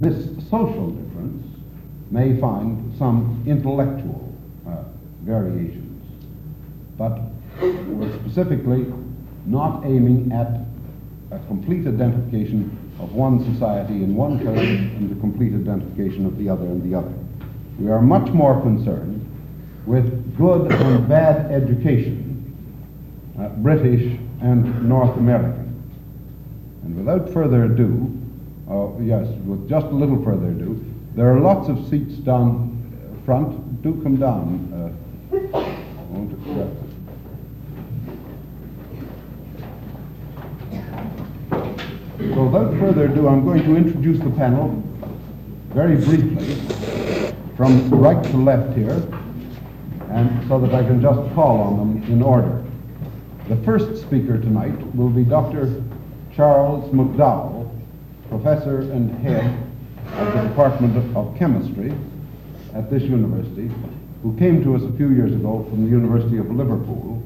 This social difference may find some intellectual variations, but we're specifically not aiming at a complete identification of one society in one place and the complete identification of the other in the other. We are much more concerned with good and bad education, British and North American. And without further ado, with just a little further ado, there are lots of seats down front. Do come down. I won't accept it. So without further ado, I'm going to introduce the panel very briefly from right to left here, and so that I can just call on them in order. The first speaker tonight will be Dr. Charles McDowell, professor and head of the Department of Chemistry at this university, who came to us a few years ago from the University of Liverpool.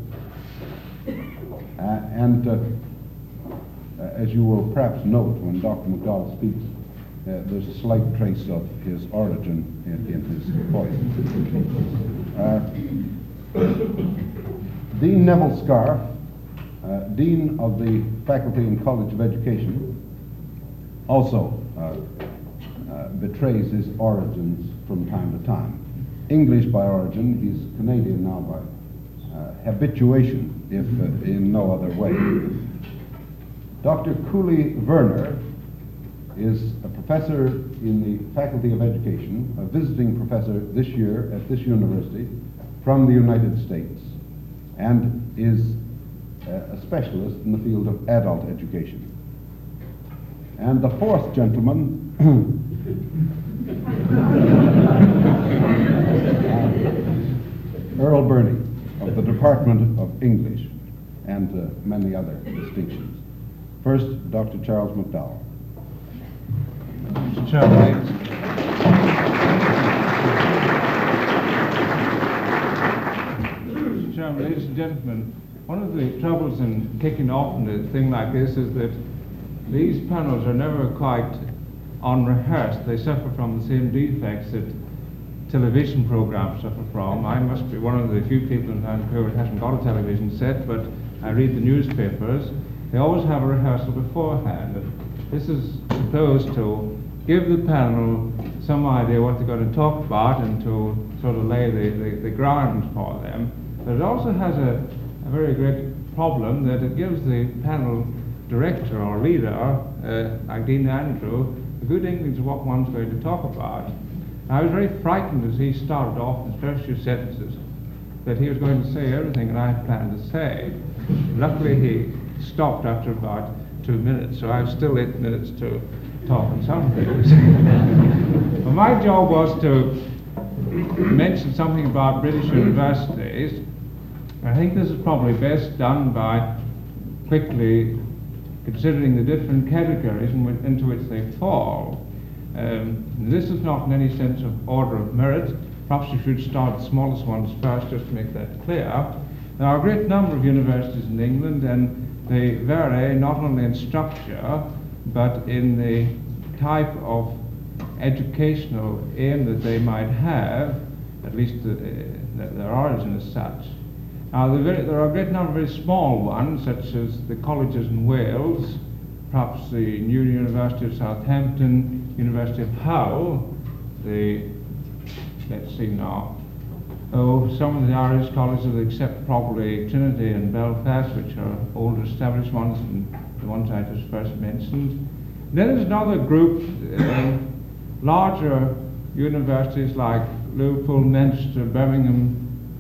As you will perhaps note when Dr. McDowell speaks, there's a slight trace of his origin in his voice. Dean Neville Scarfe, Dean of the Faculty and College of Education, also betrays his origins from time to time. English by origin, he's Canadian now by habituation, if in no other way. Dr. Cooley Werner is a professor in the Faculty of Education, a visiting professor this year at this university from the United States, and is a specialist in the field of adult education. And the fourth gentleman, Earl Burney of the Department of English, and many other distinctions. First, Dr. Charles McDowell. Mr. Chairman, ladies and gentlemen, one of the troubles in kicking off in a thing like this is that these panels are never quite unrehearsed. They suffer from the same defects that television programs suffer from. I must be one of the few people in town who hasn't got a television set, but I read the newspapers. They always have a rehearsal beforehand. This is supposed to give the panel some idea what they're going to talk about and to sort of lay the ground for them. But it also has a very great problem that it gives the panel director or leader, like Dean Andrew, a good inkling of what one's going to talk about. I was very frightened as he started off in the first few sentences that he was going to say everything that I had planned to say. Luckily he stopped after about 2 minutes, so I have still 8 minutes to talk on some things. Well, my job was to mention something about British universities. I think this is probably best done by quickly considering the different categories into which they fall. This is not in any sense of order of merit. Perhaps you should start the smallest ones first, just to make that clear. There are a great number of universities in England, and they vary not only in structure, but in the type of educational aim that they might have, at least their origin as such. Now, there are a great number of very small ones, such as the colleges in Wales, perhaps the New University of Southampton, University of Hull, some of the Irish colleges, except probably Trinity and Belfast, which are older established ones and the ones I just first mentioned. Then there's another group, larger universities like Liverpool, Manchester, Birmingham,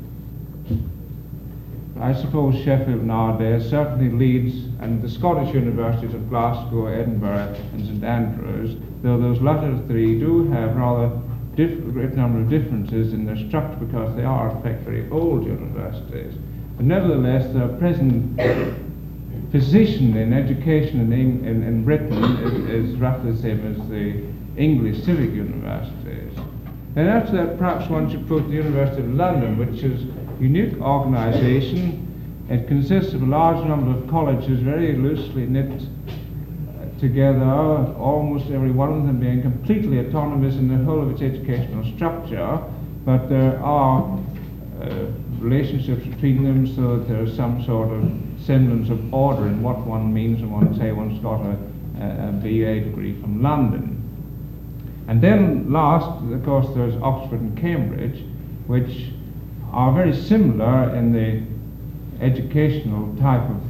I suppose Sheffield nowadays, certainly Leeds, and the Scottish universities of Glasgow, Edinburgh and St Andrews, though those latter three do have rather great number of differences in their structure because they are, in fact, very old universities. But nevertheless, their present position in education in Britain is roughly the same as the English civic universities. And after that, perhaps one should put the University of London, which is a unique organisation. It consists of a large number of colleges, very loosely knit together, almost every one of them being completely autonomous in the whole of its educational structure, but there are relationships between them so that there's some sort of semblance of order in what one means when one say one's got a BA degree from London. And then last, of course, there's Oxford and Cambridge, which are very similar in the educational type of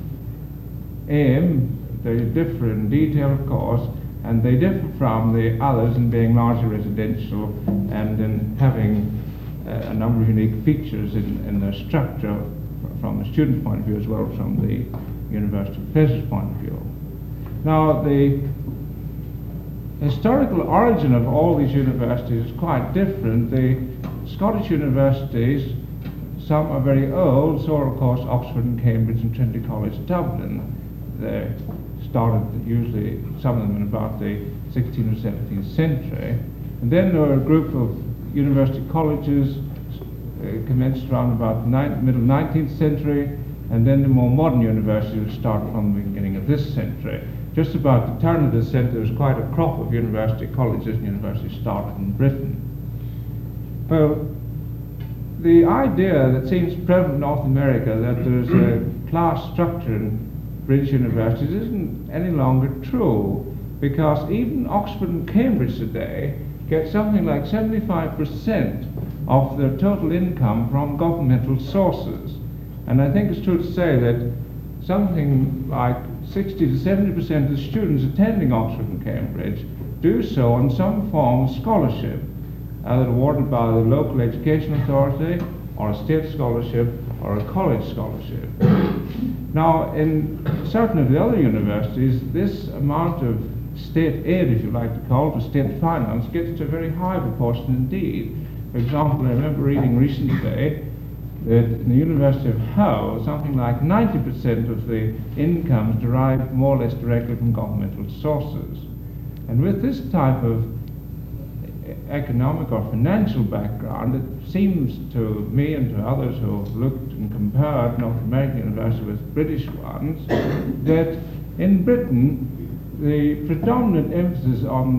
aim. They differ in detail, of course, and they differ from the others in being largely residential and in having a number of unique features in their structure from the student's point of view as well as from the university professor's point of view. Now, the historical origin of all these universities is quite different. The Scottish universities, some are very old, so are of course Oxford and Cambridge and Trinity College Dublin. They started usually, some of them in about the 16th or 17th century. And then there were a group of university colleges commenced around about the middle 19th century, and then the more modern universities started from the beginning of this century. Just about the turn of this century, there was quite a crop of university colleges and universities started in Britain. Well, the idea that seems prevalent in North America that there's a class structure in British universities isn't any longer true, because even Oxford and Cambridge today get something like 75% of their total income from governmental sources. And I think it's true to say that something like 60 to 70% of the students attending Oxford and Cambridge do so on some form of scholarship, either awarded by the local education authority, or a state scholarship, or a college scholarship. Now, in certain of the other universities, this amount of state aid, if you like to call it, or state finance, gets to a very high proportion indeed. For example, I remember reading recently that in the University of Hull, something like 90% of the incomes derive more or less directly from governmental sources. And with this type of economic or financial background, it seems to me and to others who have looked and compared North American universities with British ones, that in Britain the predominant emphasis on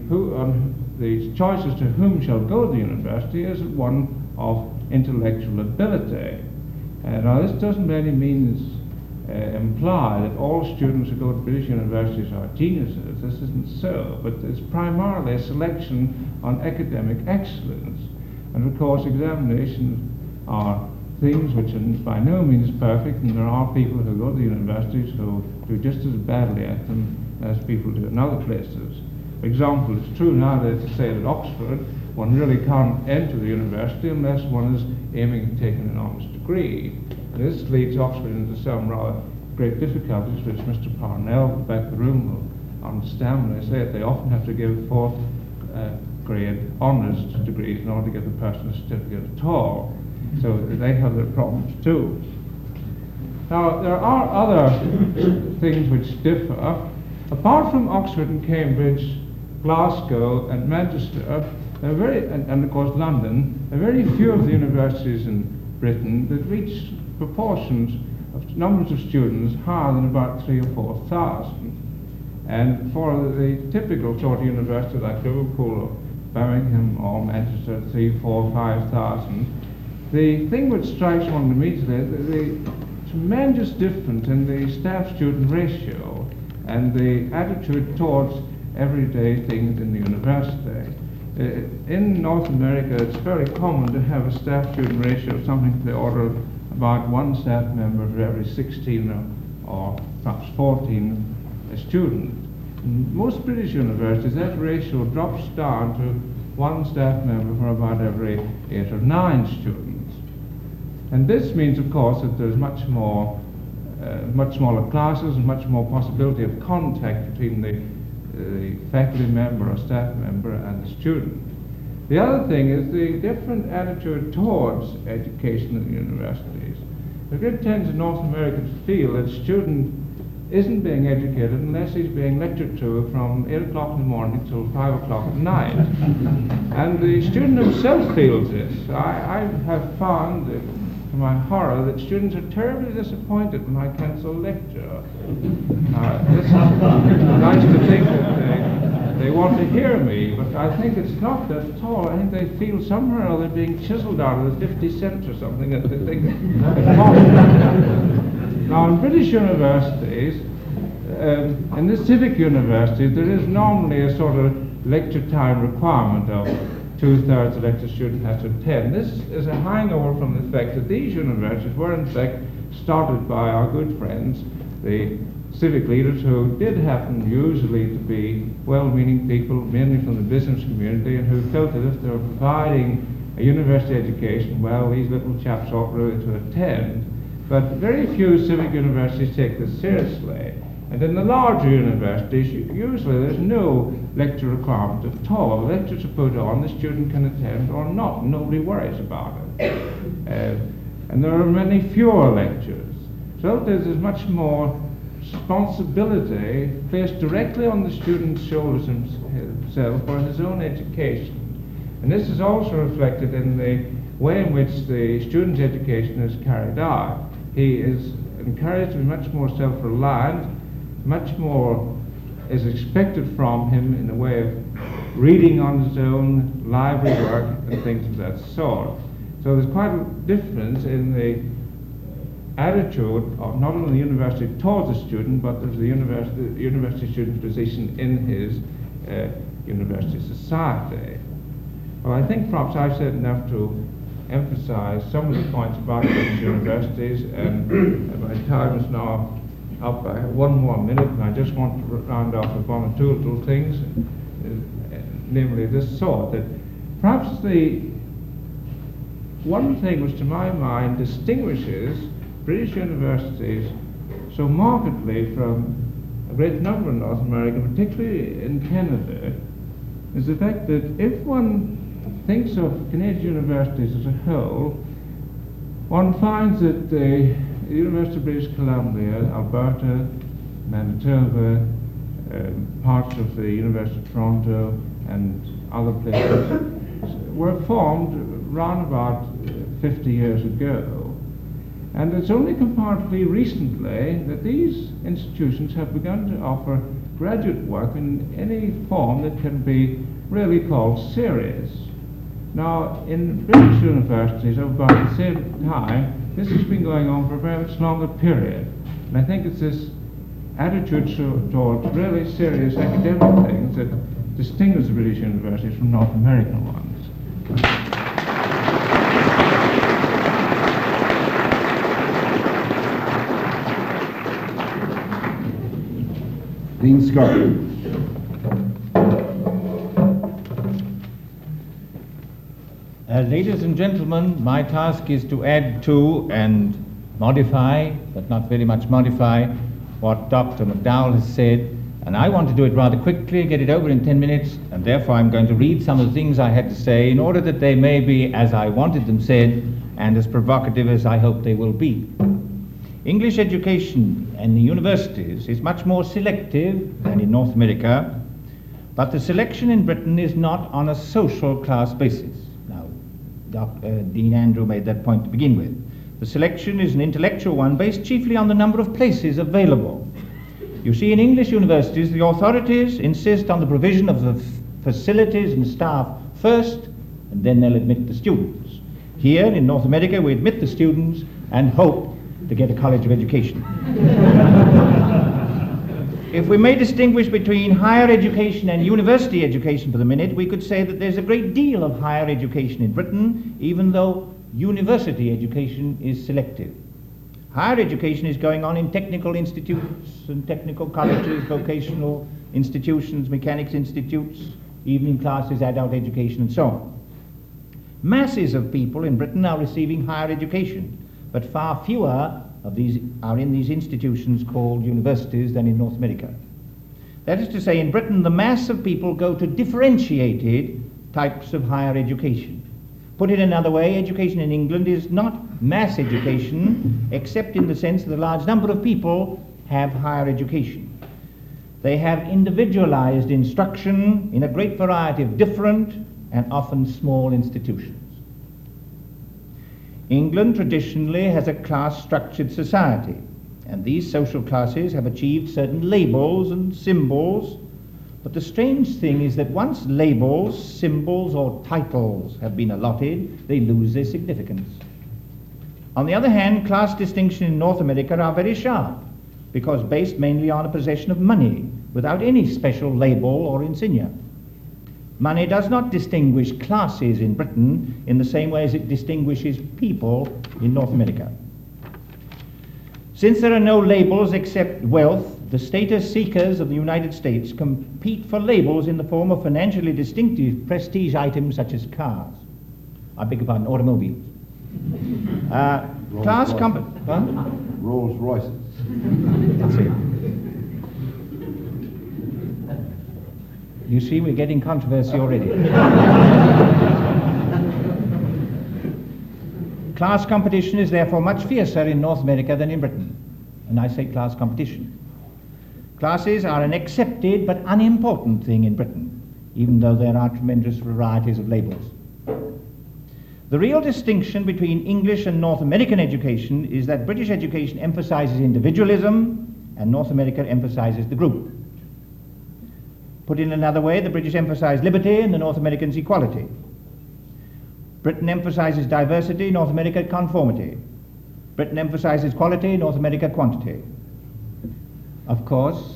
the choices to whom shall go to the university is one of intellectual ability. Now, this doesn't by any means imply that all students who go to British universities are geniuses. This isn't so, but it's primarily a selection on academic excellence. And of course, examinations are things which are by no means perfect, and there are people who go to the universities who do just as badly at them as people do in other places. For example, it's true nowadays to say that Oxford, one really can't enter the university unless one is aiming at taking an honors degree. And this leads Oxford into some rather great difficulties, which Mr. Parnell at the back of the room will understand when I say it. They often have to give fourth grade honors degrees in order to give the person a certificate at all. So they have their problems too. Now, there are other things which differ. Apart from Oxford and Cambridge, Glasgow and Manchester, and of course London, there are very few of the universities in Britain that reach proportions of numbers of students higher than about 3,000 or 4,000. And for the typical sort of university like Liverpool or Birmingham or Manchester, 3,000, 4,000, 5,000, the thing which strikes one immediately is the tremendous difference in the staff-student ratio and the attitude towards everyday things in the university. In North America, it's very common to have a staff-student ratio of something to the order of about one staff member for every 16 or perhaps 14 students. In most British universities, that ratio drops down to one staff member for about every 8 or 9 students. And this means, of course, that there's much smaller classes and much more possibility of contact between the faculty member or staff member and the student. The other thing is the different attitude towards education in the universities. There's a great tendency in North America to feel that a student isn't being educated unless he's being lectured to from 8 o'clock in the morning till 5 o'clock at night. And the student himself feels this. I have found that to my horror, that students are terribly disappointed when I cancel a lecture. This is nice to think that they want to hear me, but I think it's not that at all. I think they feel somehow or other being chiseled out of the 50 cents or something that they think is possible. Now, in British universities, in the civic universities, there is normally a sort of lecture time requirement of 2/3 the lecture student has to attend. This is a hangover from the fact that these universities were in fact started by our good friends, the civic leaders, who did happen usually to be well-meaning people, mainly from the business community, and who felt that if they were providing a university education, well, these little chaps ought really to attend. But very few civic universities take this seriously. And in the larger universities, usually there's no lecture requirement at all. The lectures are put on, the student can attend or not, and nobody worries about it. And there are many fewer lectures. So there's much more responsibility placed directly on the student's shoulders himself for his own education. And this is also reflected in the way in which the student's education is carried out. He is encouraged to be much more self-reliant, much more is expected from him in the way of reading on his own, library work, and things of that sort. So there's quite a difference in the attitude of not only the university towards the student, but there's the university student's position in his university society. Well, I think perhaps I've said enough to emphasize some of the points about these universities, and my time is now up. I have one more minute, and I just want to round off with one or two little things, namely this sort, that perhaps the one thing which to my mind distinguishes British universities so markedly from a great number in North America, particularly in Canada, is the fact that if one thinks of Canadian universities as a whole, one finds that the University of British Columbia, Alberta, Manitoba, parts of the University of Toronto and other places were formed round about 50 years ago. And it's only comparatively recently that these institutions have begun to offer graduate work in any form that can be really called serious. Now, in British universities of about the same time, this has been going on for a very much longer period. And I think it's this attitude towards really serious academic things that distinguish the British universities from North American ones. Dean Scott. Ladies and gentlemen, my task is to add to and modify, but not very much modify, what Dr. McDowell has said, and I want to do it rather quickly, get it over in 10 minutes, and therefore I'm going to read some of the things I had to say in order that they may be as I wanted them said and as provocative as I hope they will be. English education in the universities is much more selective than in North America, but the selection in Britain is not on a social class basis. Dean Andrew made that point to begin with. The selection is an intellectual one based chiefly on the number of places available. You see, in English universities, the authorities insist on the provision of the facilities and staff first, and then they'll admit the students. Here in North America, we admit the students and hope to get a college of education. If we may distinguish between higher education and university education for the minute, we could say that there's a great deal of higher education in Britain, even though university education is selective. Higher education is going on in technical institutes and technical colleges, vocational institutions, mechanics institutes, evening classes, adult education, and so on. Masses of people in Britain are receiving higher education, but far fewer of these are in these institutions called universities than in North America. That is to say, in Britain, the mass of people go to differentiated types of higher education. Put it another way, education in England is not mass education, except in the sense that a large number of people have higher education. They have individualized instruction in a great variety of different and often small institutions. England traditionally has a class-structured society, and these social classes have achieved certain labels and symbols. But the strange thing is that once labels, symbols, or titles have been allotted, they lose their significance. On the other hand, class distinctions in North America are very sharp, because based mainly on a possession of money, without any special label or insignia. Money does not distinguish classes in Britain in the same way as it distinguishes people in North America. Since there are no labels except wealth, the status seekers of the United States compete for labels in the form of financially distinctive prestige items such as cars. I beg your pardon, automobiles. Rolls Royces. That's it. You see, we're getting controversy already. Class competition is therefore much fiercer in North America than in Britain. And I say class competition. Classes are an accepted but unimportant thing in Britain, even though there are tremendous varieties of labels. The real distinction between English and North American education is that British education emphasizes individualism and North America emphasizes the group. Put in another way, the British emphasize liberty and the North Americans equality. Britain emphasizes diversity, North America conformity. Britain emphasizes quality, North America quantity. Of course,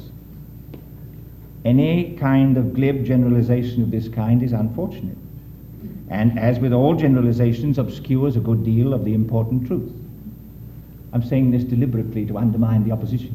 any kind of glib generalization of this kind is unfortunate, and as with all generalizations, obscures a good deal of the important truth. I'm saying this deliberately to undermine the opposition.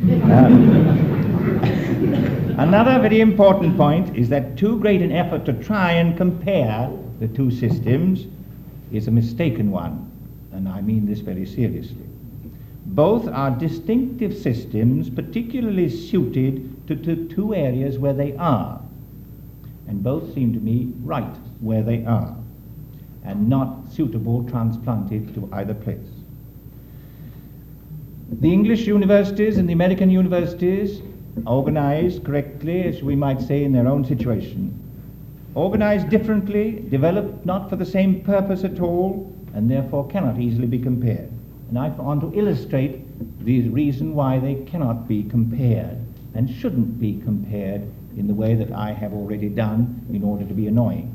Another very important point is that too great an effort to try and compare the two systems is a mistaken one, and I mean this very seriously. Both are distinctive systems particularly suited to two areas where they are, and both seem to me right where they are, and not suitable transplanted to either place. The English universities and the American universities, organized correctly, as we might say, in their own situation, organized differently, developed not for the same purpose at all, and therefore cannot easily be compared. And I want to illustrate the reason why they cannot be compared and shouldn't be compared in the way that I have already done in order to be annoying.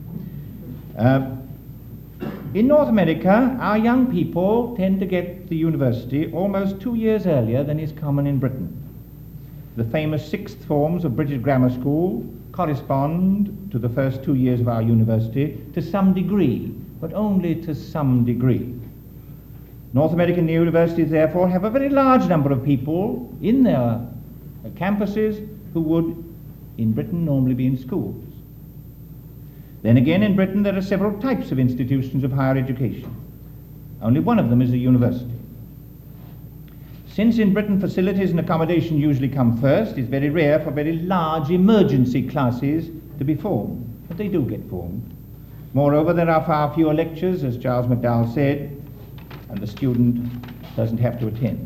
In North America, our young people tend to get to university almost 2 years earlier than is common in Britain. The famous sixth forms of British grammar school correspond to the first 2 years of our university to some degree, but only to some degree. North American universities, therefore, have a very large number of people in their campuses who would, in Britain, normally be in schools. Then again, in Britain, there are several types of institutions of higher education. Only one of them is a university. Since in Britain facilities and accommodation usually come first, it's very rare for very large emergency classes to be formed, but they do get formed. Moreover, there are far fewer lectures, as Charles McDowell said, and the student doesn't have to attend.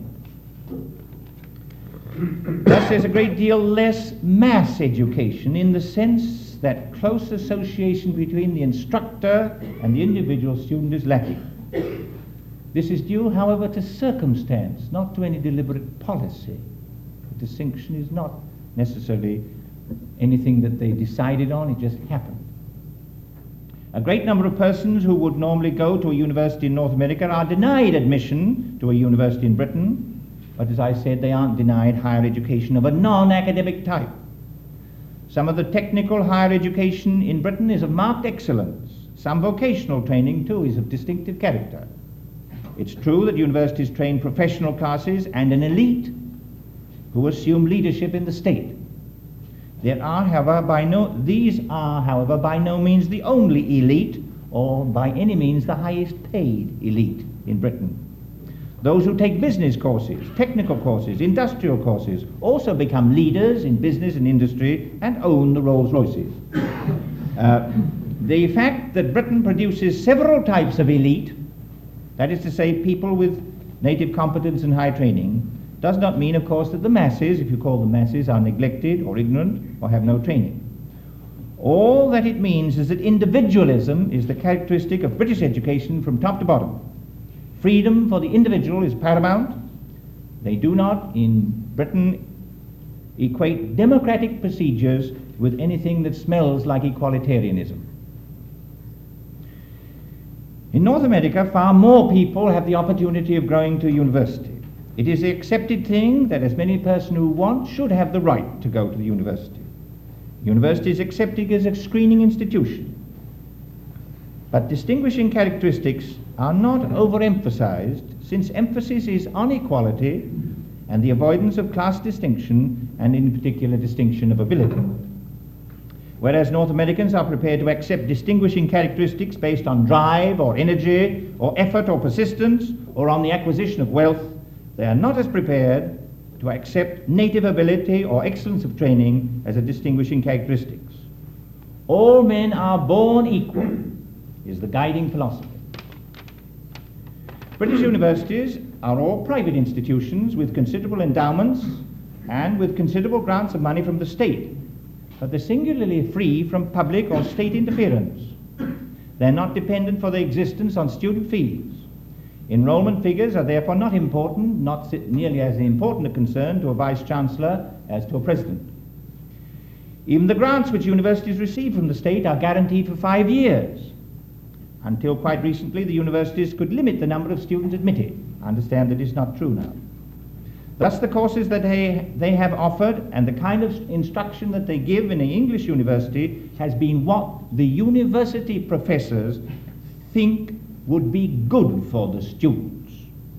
Thus, there's a great deal less mass education in the sense that close association between the instructor and the individual student is lacking. This is due, however, to circumstance, not to any deliberate policy. The distinction is not necessarily anything that they decided on, it just happened. A great number of persons who would normally go to a university in North America are denied admission to a university in Britain, but as I said, they aren't denied higher education of a non-academic type. Some of the technical higher education in Britain is of marked excellence. Some vocational training, too, is of distinctive character. It's true that universities train professional classes and an elite who assume leadership in the state. These are, however, by no means the only elite, or by any means the highest paid elite in Britain. Those who take business courses, technical courses, industrial courses, also become leaders in business and industry and own the Rolls Royces. The fact that Britain produces several types of elite, that is to say people with native competence and high training, does not mean, of course, that the masses, if you call them masses, are neglected or ignorant or have no training. All that it means is that individualism is the characteristic of British education from top to bottom. Freedom for the individual is paramount. They do not, in Britain, equate democratic procedures with anything that smells like equalitarianism. In North America, far more people have the opportunity of going to university. It is the accepted thing that as many persons who want should have the right to go to the university. University is accepted as a screening institution. But distinguishing characteristics are not overemphasized, since emphasis is on equality and the avoidance of class distinction, and in particular distinction of ability. Whereas North Americans are prepared to accept distinguishing characteristics based on drive or energy or effort or persistence or on the acquisition of wealth, they are not as prepared to accept native ability or excellence of training as a distinguishing characteristics. All men are born equal is the guiding philosophy. British universities are all private institutions with considerable endowments and with considerable grants of money from the state, but they're singularly free from public or state interference. They're not dependent for their existence on student fees. Enrollment figures are therefore not important, not nearly as important a concern to a vice-chancellor as to a president. Even the grants which universities receive from the state are guaranteed for 5 years. Until quite recently, the universities could limit the number of students admitted. I understand that is not true now. Thus, the courses that they have offered and the kind of instruction that they give in an English university has been what the university professors think would be good for the students.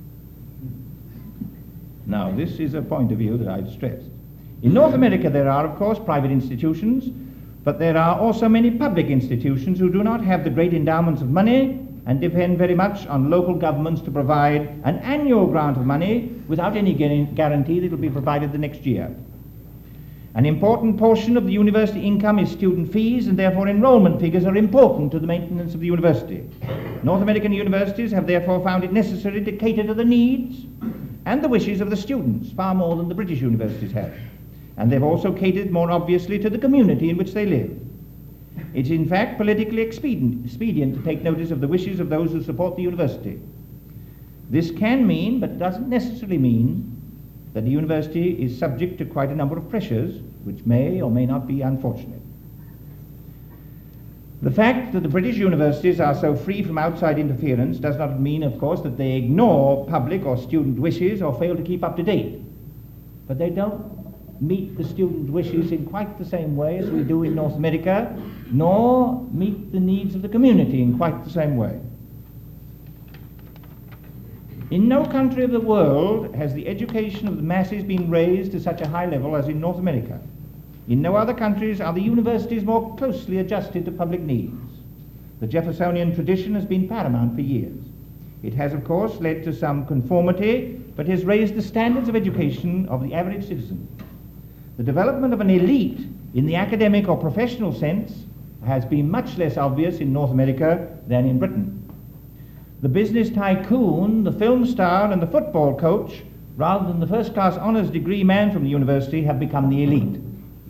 Now, this is a point of view that I've stressed. In North America, there are, of course, private institutions, but there are also many public institutions who do not have the great endowments of money and depend very much on local governments to provide an annual grant of money without any guarantee that it will be provided the next year. An important portion of the university income is student fees, and therefore enrollment figures are important to the maintenance of the university. North American universities have therefore found it necessary to cater to the needs and the wishes of the students far more than the British universities have. And they've also catered more obviously to the community in which they live. It's in fact politically expedient to take notice of the wishes of those who support the university. This can mean, but doesn't necessarily mean, that the university is subject to quite a number of pressures which may or may not be unfortunate. The fact that the British universities are so free from outside interference does not mean, of course, that they ignore public or student wishes or fail to keep up to date. But they don't meet the student wishes in quite the same way as we do in North America, nor meet the needs of the community in quite the same way. In no country of the world has the education of the masses been raised to such a high level as in North America. In no other countries are the universities more closely adjusted to public needs. The Jeffersonian tradition has been paramount for years. It has, of course, led to some conformity, but has raised the standards of education of the average citizen. The development of an elite in the academic or professional sense has been much less obvious in North America than in Britain. The business tycoon, the film star, and the football coach, rather than the first-class honors degree man from the university, have become the elite.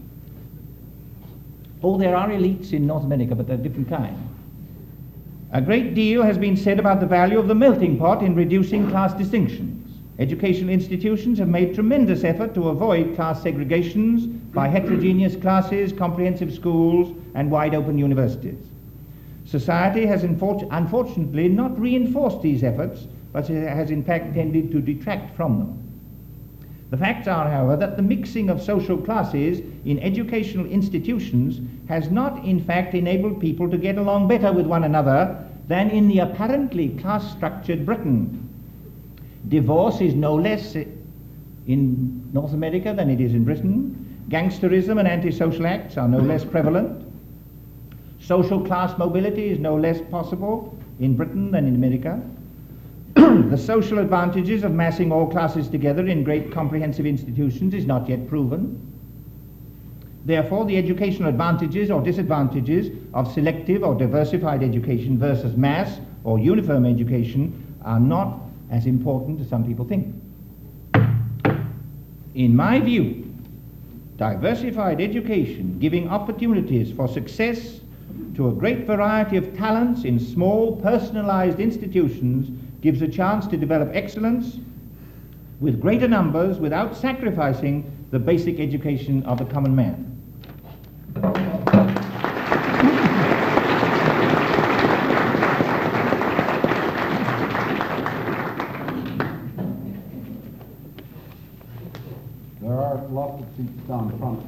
Oh, there are elites in North America, but they're a different kind. A great deal has been said about the value of the melting pot in reducing class distinctions. Educational institutions have made tremendous effort to avoid class segregations by heterogeneous classes, comprehensive schools, and wide-open universities. Society has unfortunately not reinforced these efforts, but has in fact tended to detract from them. The facts are, however, that the mixing of social classes in educational institutions has not in fact enabled people to get along better with one another than in the apparently class-structured Britain. Divorce is no less in North America than it is in Britain. Gangsterism and antisocial acts are no less prevalent. Social class mobility is no less possible in Britain than in America. The social advantages of massing all classes together in great comprehensive institutions is not yet proven. Therefore, the educational advantages or disadvantages of selective or diversified education versus mass or uniform education are not as important as some people think. In my view, diversified education giving opportunities for success to a great variety of talents in small personalized institutions gives a chance to develop excellence with greater numbers without sacrificing the basic education of the common man. There are lots of seats down front.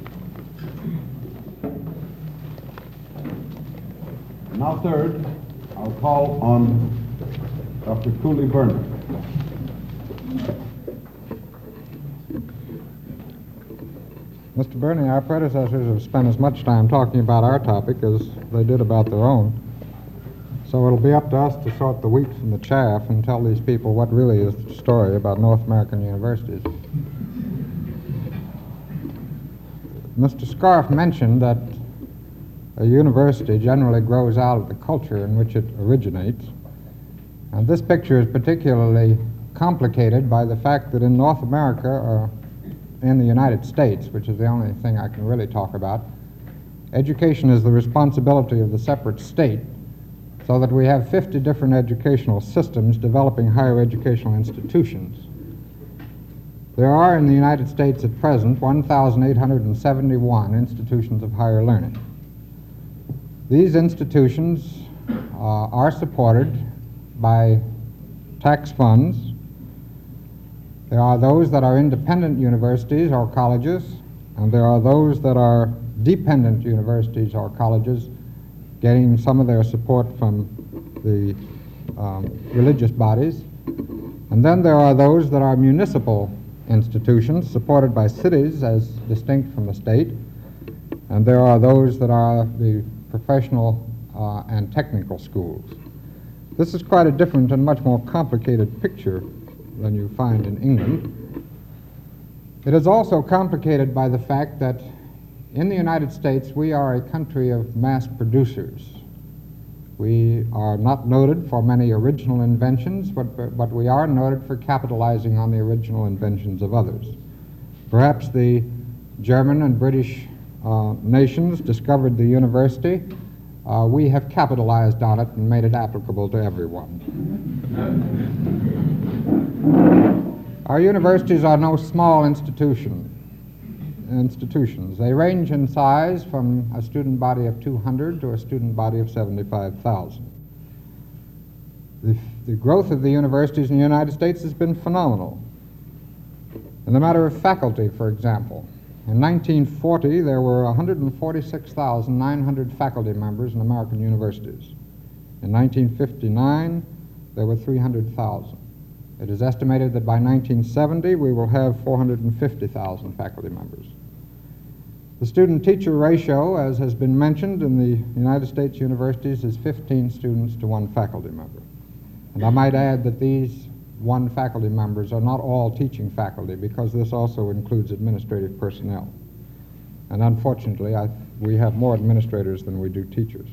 Now third, I'll call on Dr. Cooley Burnett. Mr. Burney, our predecessors have spent as much time talking about our topic as they did about their own. So it'll be up to us to sort the wheat from the chaff and tell these people what really is the story about North American universities. Mr. Scarf mentioned that a university generally grows out of the culture in which it originates. And this picture is particularly complicated by the fact that in North America, or in the United States, which is the only thing I can really talk about, education is the responsibility of the separate state, so that we have 50 different educational systems developing higher educational institutions. There are in the United States at present 1,871 institutions of higher learning. These institutions are supported by tax funds. There are those that are independent universities or colleges, and there are those that are dependent universities or colleges, getting some of their support from the religious bodies. And then there are those that are municipal institutions supported by cities as distinct from the state, and there are those that are the professional and technical schools. This is quite a different and much more complicated picture than you find in England. It is also complicated by the fact that in the United States we are a country of mass producers. We are not noted for many original inventions, but we are noted for capitalizing on the original inventions of others. Perhaps the German and British nations discovered the university. We have capitalized on it and made it applicable to everyone. Our universities are no small institutions. They range in size from a student body of 200 to a student body of 75,000. The growth of the universities in the United States has been phenomenal. In the matter of faculty, for example, in 1940 there were 146,900 faculty members in American universities. In 1959 there were 300,000. It is estimated that by 1970 we will have 450,000 faculty members. The student-teacher ratio, as has been mentioned in the United States universities, is 15 students to one faculty member. And I might add that these one faculty members are not all teaching faculty, because this also includes administrative personnel. And unfortunately, we have more administrators than we do teachers.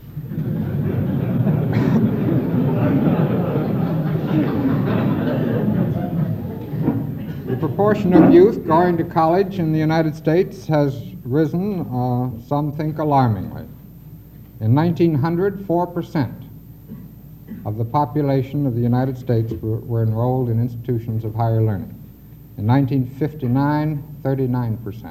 The proportion of youth going to college in the United States has risen, some think alarmingly. In 1900, 4% of the population of the United States were enrolled in institutions of higher learning. In 1959, 39%.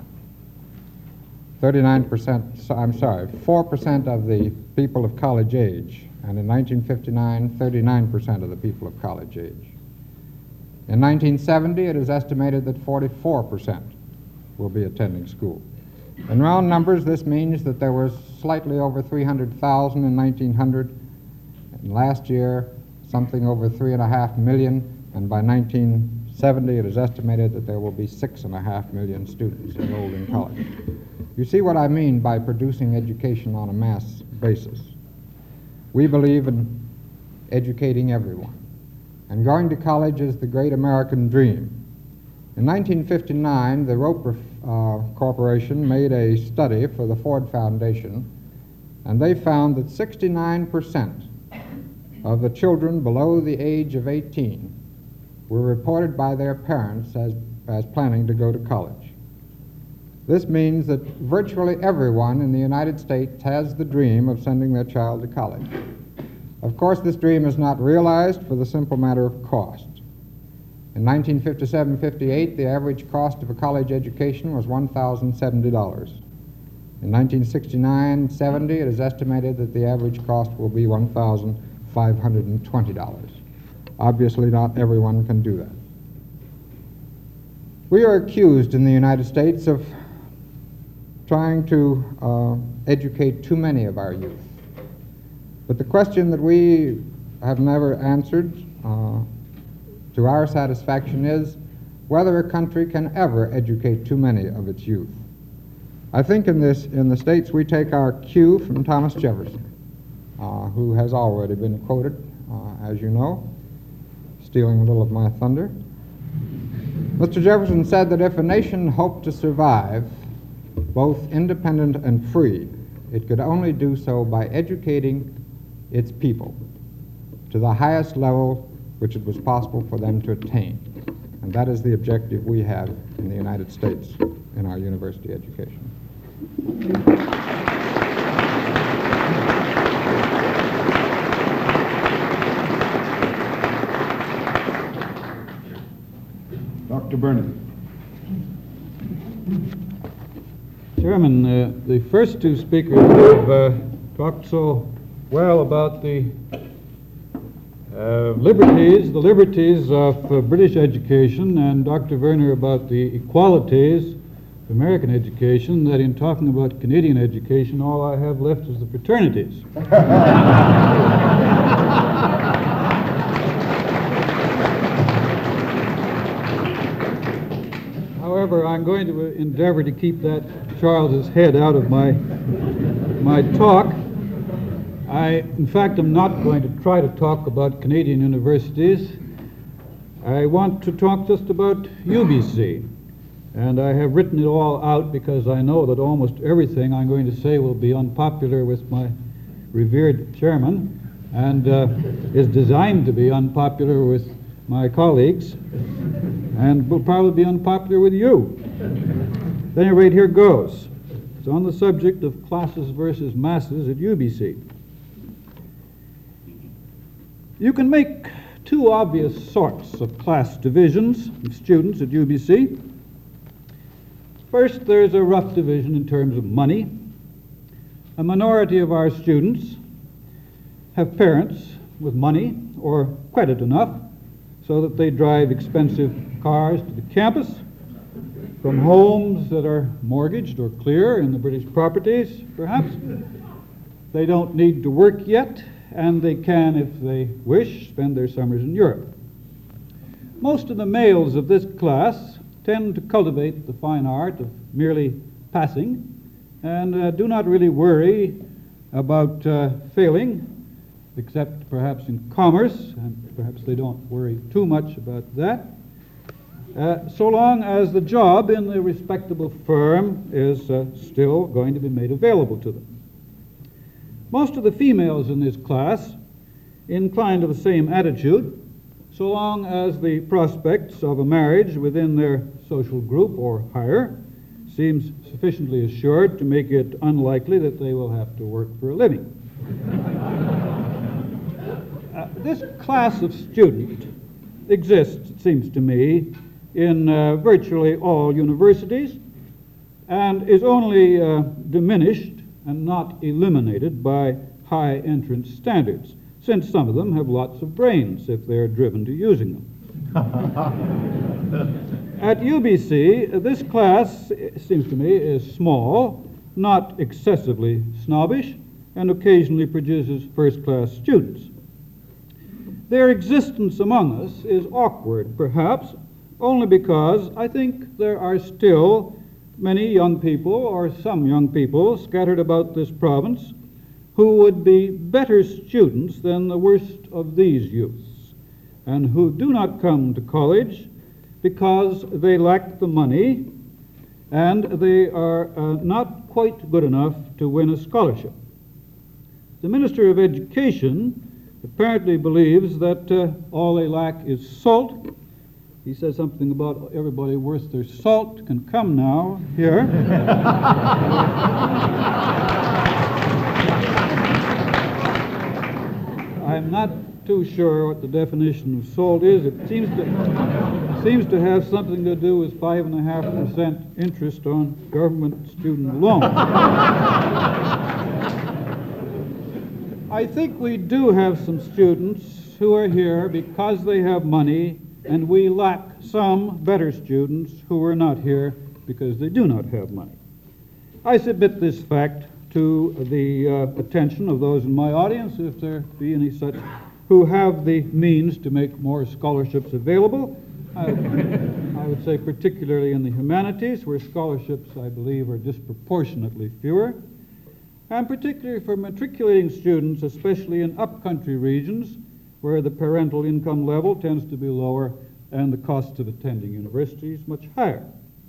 4% of the people of college age, and in 1959, 39% of the people of college age. In 1970, it is estimated that 44% will be attending school. In round numbers, this means that there was slightly over 300,000 in 1900, and last year something over 3.5 million, and by 1970 it is estimated that there will be 6.5 million students enrolled in college. You see what I mean by producing education on a mass basis. We believe in educating everyone, and going to college is the great American dream. In 1959, the Roper Corporation made a study for the Ford Foundation, and they found that 69% of the children below the age of 18 were reported by their parents as planning to go to college. This means that virtually everyone in the United States has the dream of sending their child to college. Of course, this dream is not realized for the simple matter of cost. In 1957-58, the average cost of a college education was $1,070. In 1969-70, it is estimated that the average cost will be $1,520. Obviously, not everyone can do that. We are accused in the United States of trying to educate too many of our youth. But the question that we have never answered to our satisfaction is whether a country can ever educate too many of its youth. I think in the States we take our cue from Thomas Jefferson, who has already been quoted, as you know, stealing a little of my thunder. Mr. Jefferson said that if a nation hoped to survive, both independent and free, it could only do so by educating its people to the highest level which it was possible for them to attain. And that is the objective we have in the United States in our university education. Dr. Burnaby. Chairman, the first two speakers have talked so well about the liberties of British education, and Dr. Werner about the equalities of American education, that in talking about Canadian education, all I have left is the fraternities. However, I'm going to endeavor to keep that Charles's head out of my talk. In fact, I'm not going to try to talk about Canadian universities. I want to talk just about UBC. And I have written it all out because I know that almost everything I'm going to say will be unpopular with my revered chairman and is designed to be unpopular with my colleagues and will probably be unpopular with you. At any rate, here goes. It's on the subject of classes versus masses at UBC. You can make two obvious sorts of class divisions of students at UBC. First, there's a rough division in terms of money. A minority of our students have parents with money or credit enough so that they drive expensive cars to the campus from homes that are mortgaged or clear in the British properties, perhaps. They don't need to work yet, and they can, if they wish, spend their summers in Europe. Most of the males of this class tend to cultivate the fine art of merely passing and do not really worry about failing, except perhaps in commerce, and perhaps they don't worry too much about that, so long as the job in a respectable firm is still going to be made available to them. Most of the females in this class incline to the same attitude, so long as the prospects of a marriage within their social group or higher seems sufficiently assured to make it unlikely that they will have to work for a living. This class of student exists, it seems to me, in virtually all universities and is only diminished and not eliminated by high entrance standards, since some of them have lots of brains if they're driven to using them. At UBC, this class, it seems to me, is small, not excessively snobbish, and occasionally produces first-class students. Their existence among us is awkward, perhaps, only because I think there are still many young people, or some young people, scattered about this province who would be better students than the worst of these youths, and who do not come to college because they lack the money and they are not quite good enough to win a scholarship. The Minister of Education apparently believes that all they lack is salt. He says something about everybody worth their salt can come now here. I'm not too sure what the definition of sold is. It seems to have something to do with 5.5% interest on government student loans. I think we do have some students who are here because they have money, and we lack some better students who are not here because they do not have money. I submit this fact to the attention of those in my audience, if there be any such, who have the means to make more scholarships available. I would say particularly in the humanities, where scholarships, I believe, are disproportionately fewer, and particularly for matriculating students, especially in upcountry regions, where the parental income level tends to be lower and the cost of attending university is much higher.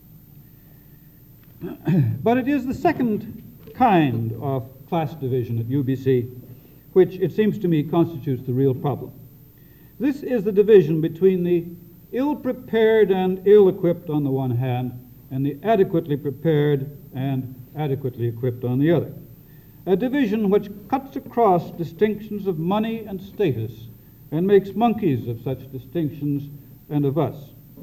But it is the second kind of class division at UBC which, it seems to me, constitutes the real problem. This is the division between the ill-prepared and ill-equipped on the one hand, and the adequately prepared and adequately equipped on the other. A division which cuts across distinctions of money and status and makes monkeys of such distinctions and of us.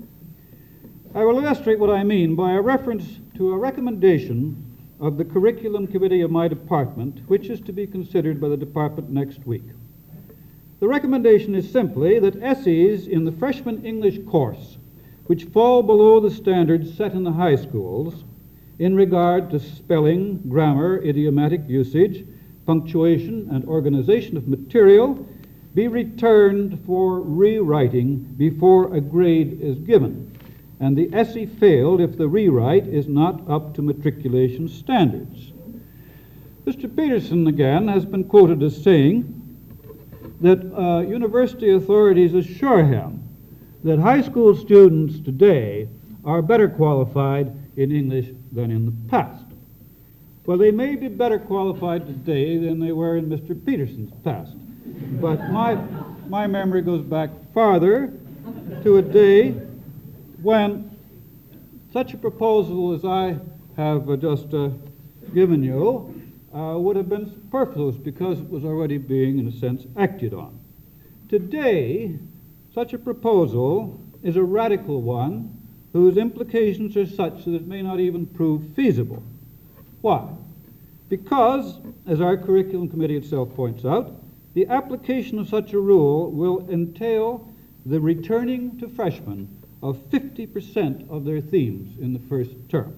I will illustrate what I mean by a reference to a recommendation of the curriculum committee of my department, which is to be considered by the department next week. The recommendation is simply that essays in the freshman English course, which fall below the standards set in the high schools in regard to spelling, grammar, idiomatic usage, punctuation, and organization of material, be returned for rewriting before a grade is given, and the essay failed if the rewrite is not up to matriculation standards. Mr. Peterson, again, has been quoted as saying that university authorities assure him that high school students today are better qualified in English than in the past. Well, they may be better qualified today than they were in Mr. Peterson's past, but my memory goes back farther to a day when such a proposal as I have just given you would have been superfluous because it was already being, in a sense, acted on. Today, such a proposal is a radical one whose implications are such that it may not even prove feasible. Why? Because, as our curriculum committee itself points out, the application of such a rule will entail the returning to freshmen of 50% of their themes in the first term.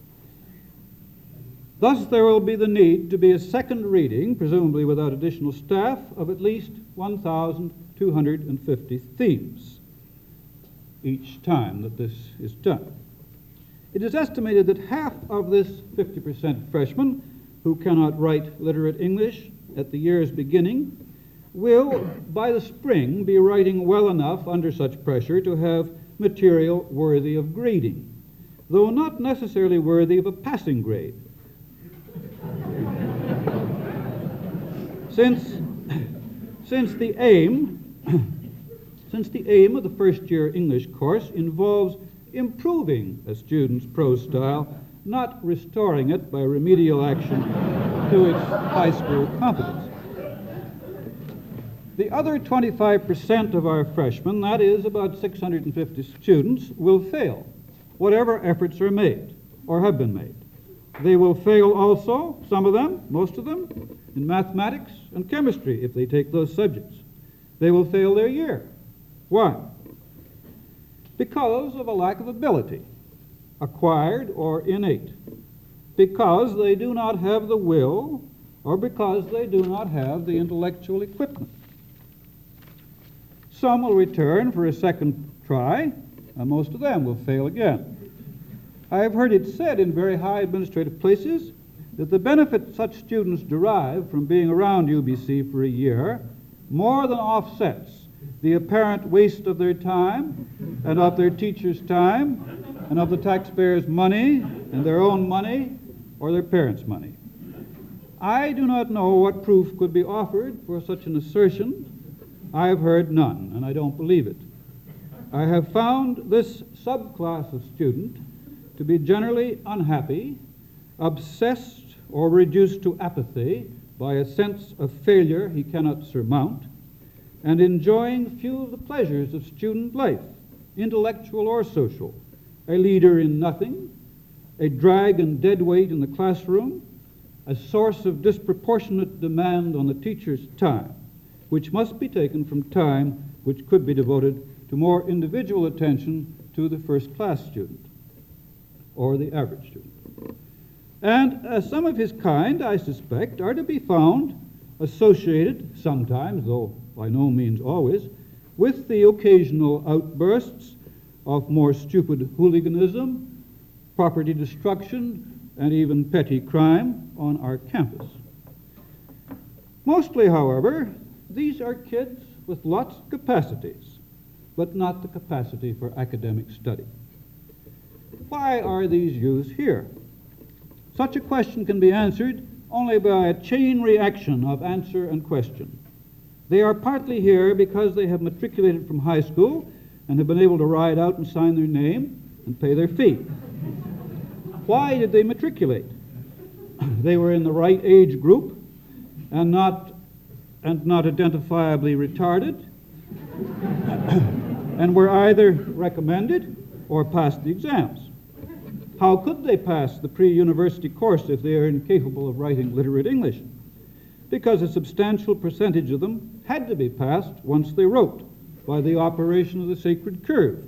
Thus, there will be the need to be a second reading, presumably without additional staff, of at least 1,250 themes each time that this is done. It is estimated that half of this 50% freshmen who cannot write literate English at the year's beginning will, by the spring, be writing well enough under such pressure to have material worthy of grading, though not necessarily worthy of a passing grade. Since the aim of the first-year English course involves improving a student's prose style, not restoring it by remedial action to its high school competence. The other 25% of our freshmen, that is about 650 students, will fail, whatever efforts are made or have been made. They will fail also, some of them, most of them, in mathematics and chemistry if they take those subjects. They will fail their year. Why? Because of a lack of ability, acquired or innate. Because they do not have the will, or because they do not have the intellectual equipment. Some will return for a second try, and most of them will fail again. I have heard it said in very high administrative places that the benefit such students derive from being around UBC for a year more than offsets the apparent waste of their time and of their teachers' time and of the taxpayers' money and their own money or their parents' money. I do not know what proof could be offered for such an assertion. I have heard none, and I don't believe it. I have found this subclass of student to be generally unhappy, obsessed or reduced to apathy by a sense of failure he cannot surmount, and enjoying few of the pleasures of student life, intellectual or social, a leader in nothing, a drag and dead weight in the classroom, a source of disproportionate demand on the teacher's time, which must be taken from time which could be devoted to more individual attention to the first-class student or the average student. And some of his kind, I suspect, are to be found associated sometimes, though by no means always, with the occasional outbursts of more stupid hooliganism, property destruction, and even petty crime on our campus. Mostly, however, these are kids with lots of capacities, but not the capacity for academic study. Why are these youths here? Such a question can be answered only by a chain reaction of answer and question. They are partly here because they have matriculated from high school and have been able to ride out and sign their name and pay their fee. Why did they matriculate? They were in the right age group and not identifiably retarded, and were either recommended or passed the exams. How could they pass the pre-university course if they are incapable of writing literate English? Because a substantial percentage of them had to be passed once they wrote, by the operation of the sacred curve.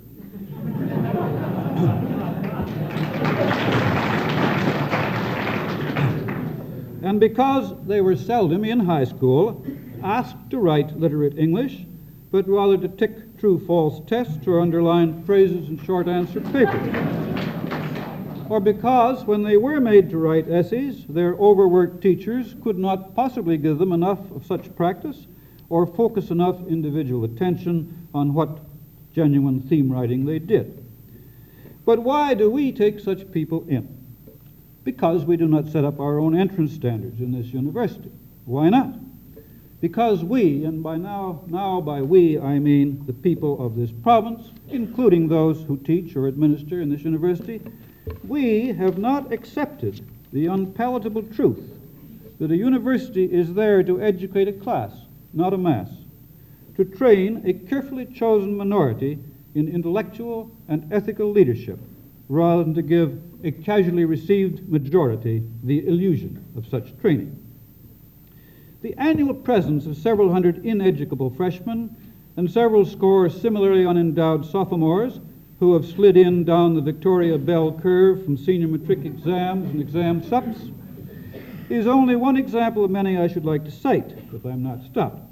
And because they were seldom in high school asked to write literate English, but rather to tick true-false tests or underline phrases in short answer papers. Or because when they were made to write essays, their overworked teachers could not possibly give them enough of such practice or focus enough individual attention on what genuine theme writing they did. But why do we take such people in? Because we do not set up our own entrance standards in this university. Why not? Because we, and by we I mean the people of this province, including those who teach or administer in this university, we have not accepted the unpalatable truth that a university is there to educate a class, not a mass, to train a carefully chosen minority in intellectual and ethical leadership, rather than to give a casually received majority the illusion of such training. The annual presence of several hundred ineducable freshmen and several score similarly unendowed sophomores who have slid in down the Victoria Bell curve from senior matric exams and exam sups is only one example of many I should like to cite, if I'm not stopped,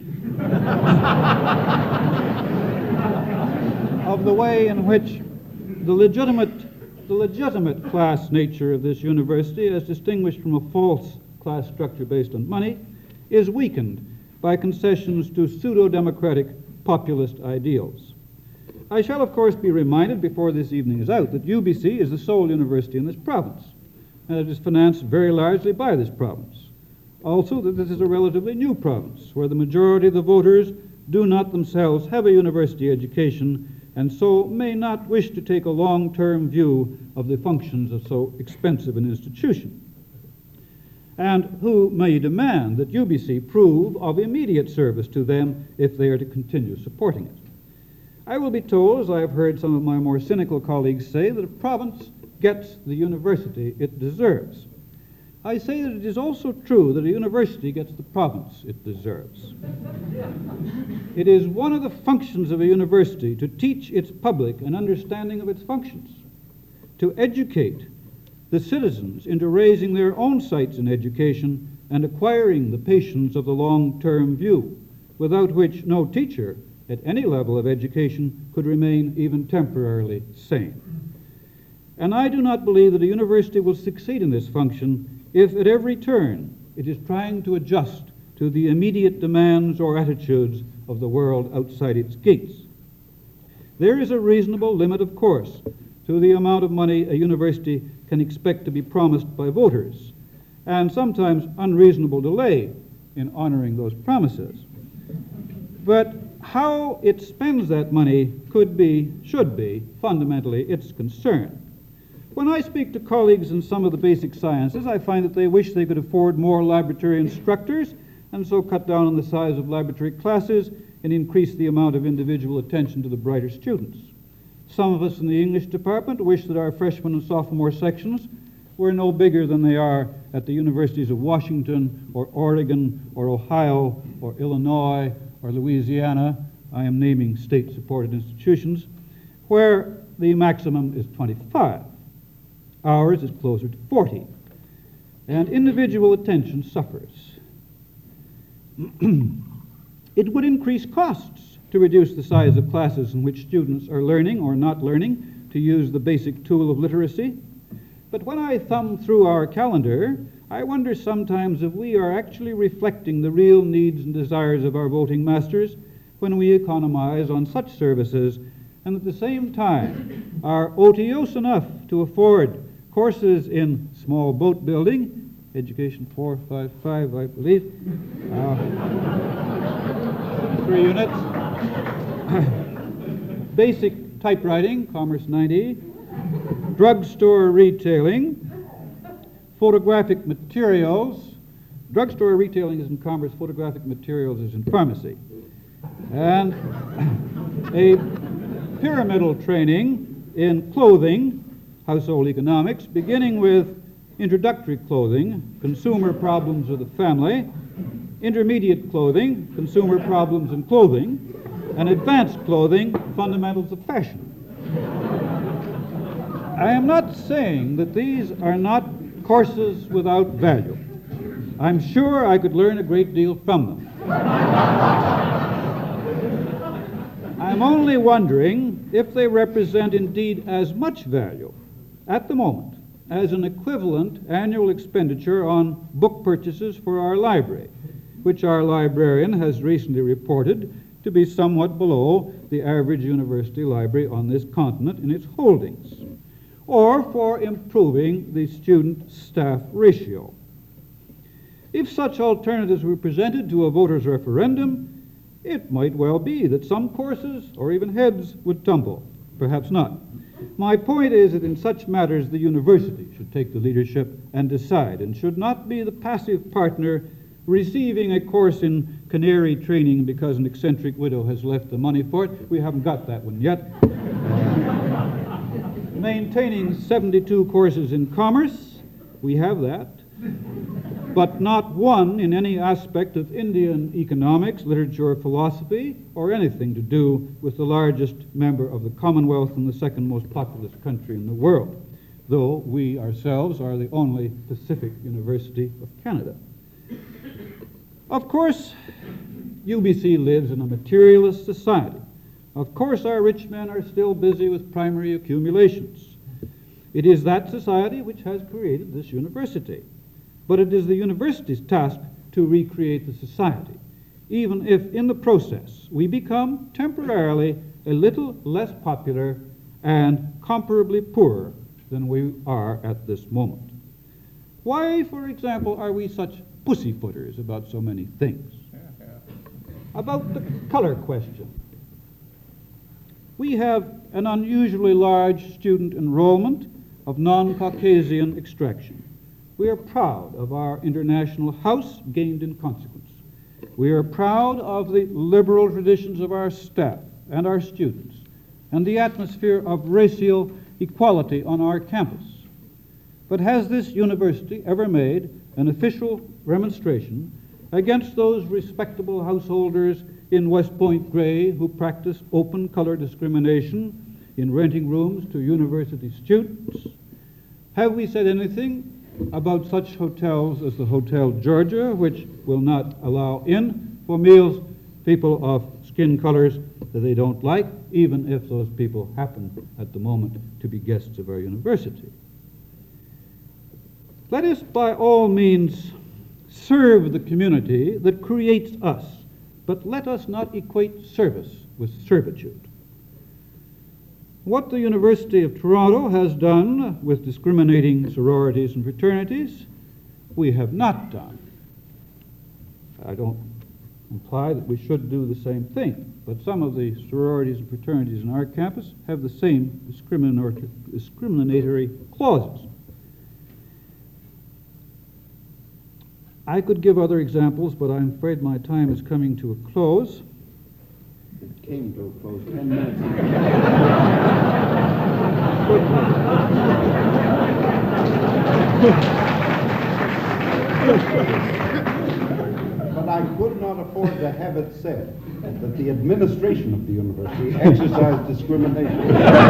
of the way in which the legitimate class nature of this university, as distinguished from a false class structure based on money, is weakened by concessions to pseudo-democratic populist ideals. I shall, of course, be reminded before this evening is out that UBC is the sole university in this province, and it is financed very largely by this province. Also, that this is a relatively new province, where the majority of the voters do not themselves have a university education, and so may not wish to take a long-term view of the functions of so expensive an institution, and who may demand that UBC prove of immediate service to them if they are to continue supporting it. I will be told, as I have heard some of my more cynical colleagues say, that a province gets the university it deserves. I say that it is also true that a university gets the province it deserves. It is one of the functions of a university to teach its public an understanding of its functions, to educate the citizens into raising their own sights in education and acquiring the patience of the long-term view, without which no teacher at any level of education could remain even temporarily sane. And I do not believe that a university will succeed in this function if at every turn it is trying to adjust to the immediate demands or attitudes of the world outside its gates. There is a reasonable limit, of course, to the amount of money a university can expect to be promised by voters, and sometimes unreasonable delay in honoring those promises. But how it spends that money should be, fundamentally its concern. When I speak to colleagues in some of the basic sciences, I find that they wish they could afford more laboratory instructors and so cut down on the size of laboratory classes and increase the amount of individual attention to the brighter students. Some of us in the English department wish that our freshman and sophomore sections were no bigger than they are at the universities of Washington or Oregon or Ohio or Illinois or Louisiana. I am naming state-supported institutions where the maximum is 25. Ours is closer to 40. And individual attention suffers. It would increase costs to reduce the size of classes in which students are learning or not learning to use the basic tool of literacy. But when I thumb through our calendar, I wonder sometimes if we are actually reflecting the real needs and desires of our voting masters when we economize on such services and at the same time are otiose enough to afford courses in small boat building, Education 455, I believe, 3 units, basic typewriting, Commerce 90, drugstore retailing, photographic materials. Drugstore retailing is in commerce, photographic materials is in pharmacy. And a pyramidal training in clothing, household economics, beginning with introductory clothing, consumer problems of the family, intermediate clothing, consumer problems in clothing, and advanced clothing, fundamentals of fashion. I am not saying that these are not courses without value. I'm sure I could learn a great deal from them. I'm only wondering if they represent indeed as much value at the moment as an equivalent annual expenditure on book purchases for our library, which our librarian has recently reported to be somewhat below the average university library on this continent in its holdings, or for improving the student-staff ratio. If such alternatives were presented to a voters' referendum, it might well be that some courses or even heads would tumble. Perhaps not. My point is that in such matters the university should take the leadership and decide, and should not be the passive partner receiving a course in canary training because an eccentric widow has left the money for it. We haven't got that one yet. Maintaining 72 courses in commerce, we have that, but not one in any aspect of Indian economics, literature, or philosophy, or anything to do with the largest member of the Commonwealth and the second most populous country in the world, though we ourselves are the only Pacific University of Canada. Of course, UBC lives in a materialist society. Of course, our rich men are still busy with primary accumulations. It is that society which has created this university. But it is the university's task to recreate the society, even if in the process we become temporarily a little less popular and comparably poorer than we are at this moment. Why, for example, are we such pussyfooters about so many things? About the color question. We have an unusually large student enrollment of non-Caucasian extraction. We are proud of our international house gained in consequence. We are proud of the liberal traditions of our staff and our students and the atmosphere of racial equality on our campus. But has this university ever made an official remonstration against those respectable householders in West Point Grey who practice open color discrimination in renting rooms to university students? Have we said anything about such hotels as the Hotel Georgia, which will not allow in for meals people of skin colors that they don't like, even if those people happen at the moment to be guests of our university? Let us by all means serve the community that creates us, but let us not equate service with servitude. What the University of Toronto has done with discriminating sororities and fraternities, we have not done. I don't imply that we should do the same thing, but some of the sororities and fraternities in our campus have the same discriminatory clauses. I could give other examples, but I'm afraid my time is coming to a close. It came to a close 10 minutes. But I could not afford to have it said that the administration of the university exercised discrimination.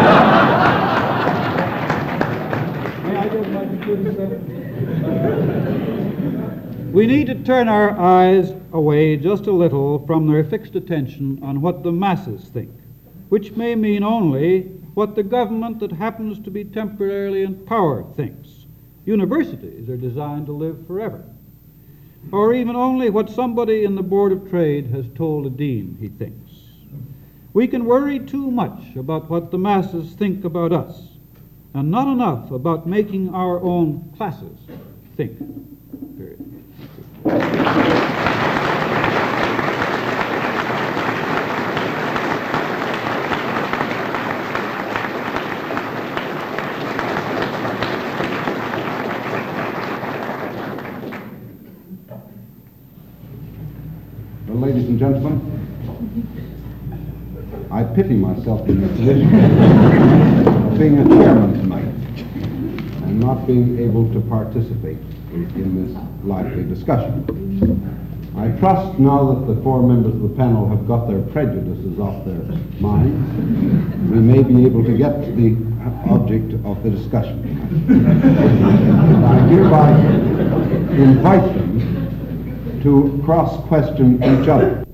May I give my concluding statement? We need to turn our eyes away just a little from their fixed attention on what the masses think, which may mean only what the government that happens to be temporarily in power thinks. Universities are designed to live forever. Or even only what somebody in the Board of Trade has told a dean he thinks. We can worry too much about what the masses think about us, and not enough about making our own classes think. Period. Well, ladies and gentlemen, I pity myself in the position of being a chairman tonight and not being able to participate in this lively discussion. I trust now that the four members of the panel have got their prejudices off their minds, we may be able to get to the object of the discussion. And I hereby invite them to cross-question each other.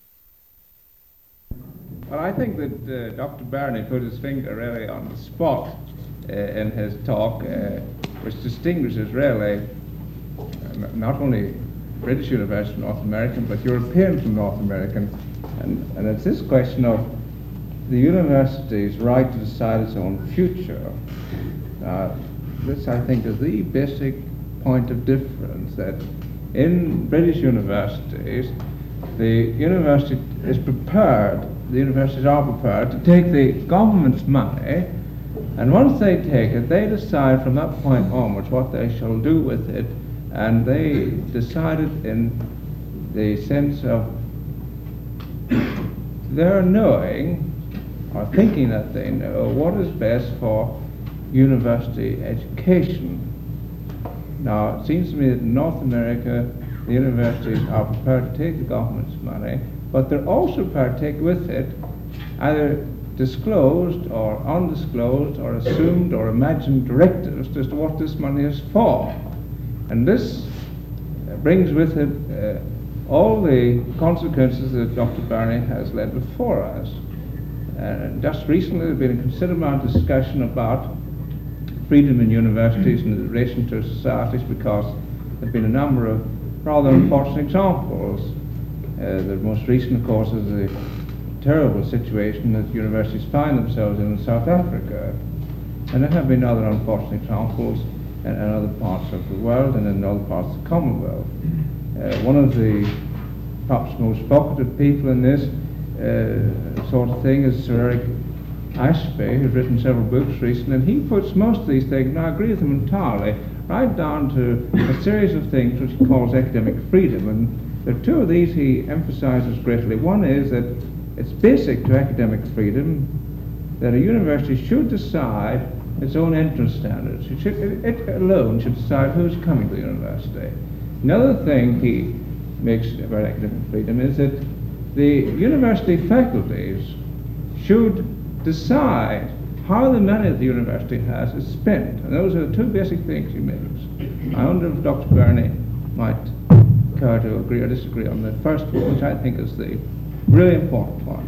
Well, I think that Dr. Barney put his finger really on the spot in his talk, which distinguishes really not only British University from North American, but European from North American. And it's this question of the university's right to decide its own future. This, I think, is the basic point of difference, that in British universities, the universities are prepared to take the government's money, and once they take it, they decide from that point onwards what they shall do with it, and they decide it in the sense of their knowing, or thinking that they know, what is best for university education. Now, it seems to me that in North America, the universities are prepared to take the government's money, but they're also prepared to take with it either disclosed or undisclosed or assumed or imagined directives as to what this money is for. And this brings with it all the consequences that Dr. Barney has laid before us. Just recently there's been a considerable amount of discussion about freedom in universities in relation to societies, because there have been a number of rather unfortunate examples. The most recent, of course, is the terrible situation that universities find themselves in South Africa. And there have been other unfortunate examples in other parts of the world and in other parts of the Commonwealth. One of the perhaps most vocative people in this sort of thing is Sir Eric Ashby, who's written several books recently, and he puts most of these things, and I agree with him entirely, right down to a series of things which he calls academic freedom. And there are two of these he emphasizes greatly. One is that it's basic to academic freedom that a university should decide its own entrance standards. It alone should decide who's coming to the university. Another thing he makes about academic freedom is that the university faculties should decide how the money that the university has is spent. And those are the two basic things he makes. I wonder if Dr. Barney might care to agree or disagree on the first one, which I think is the really important one.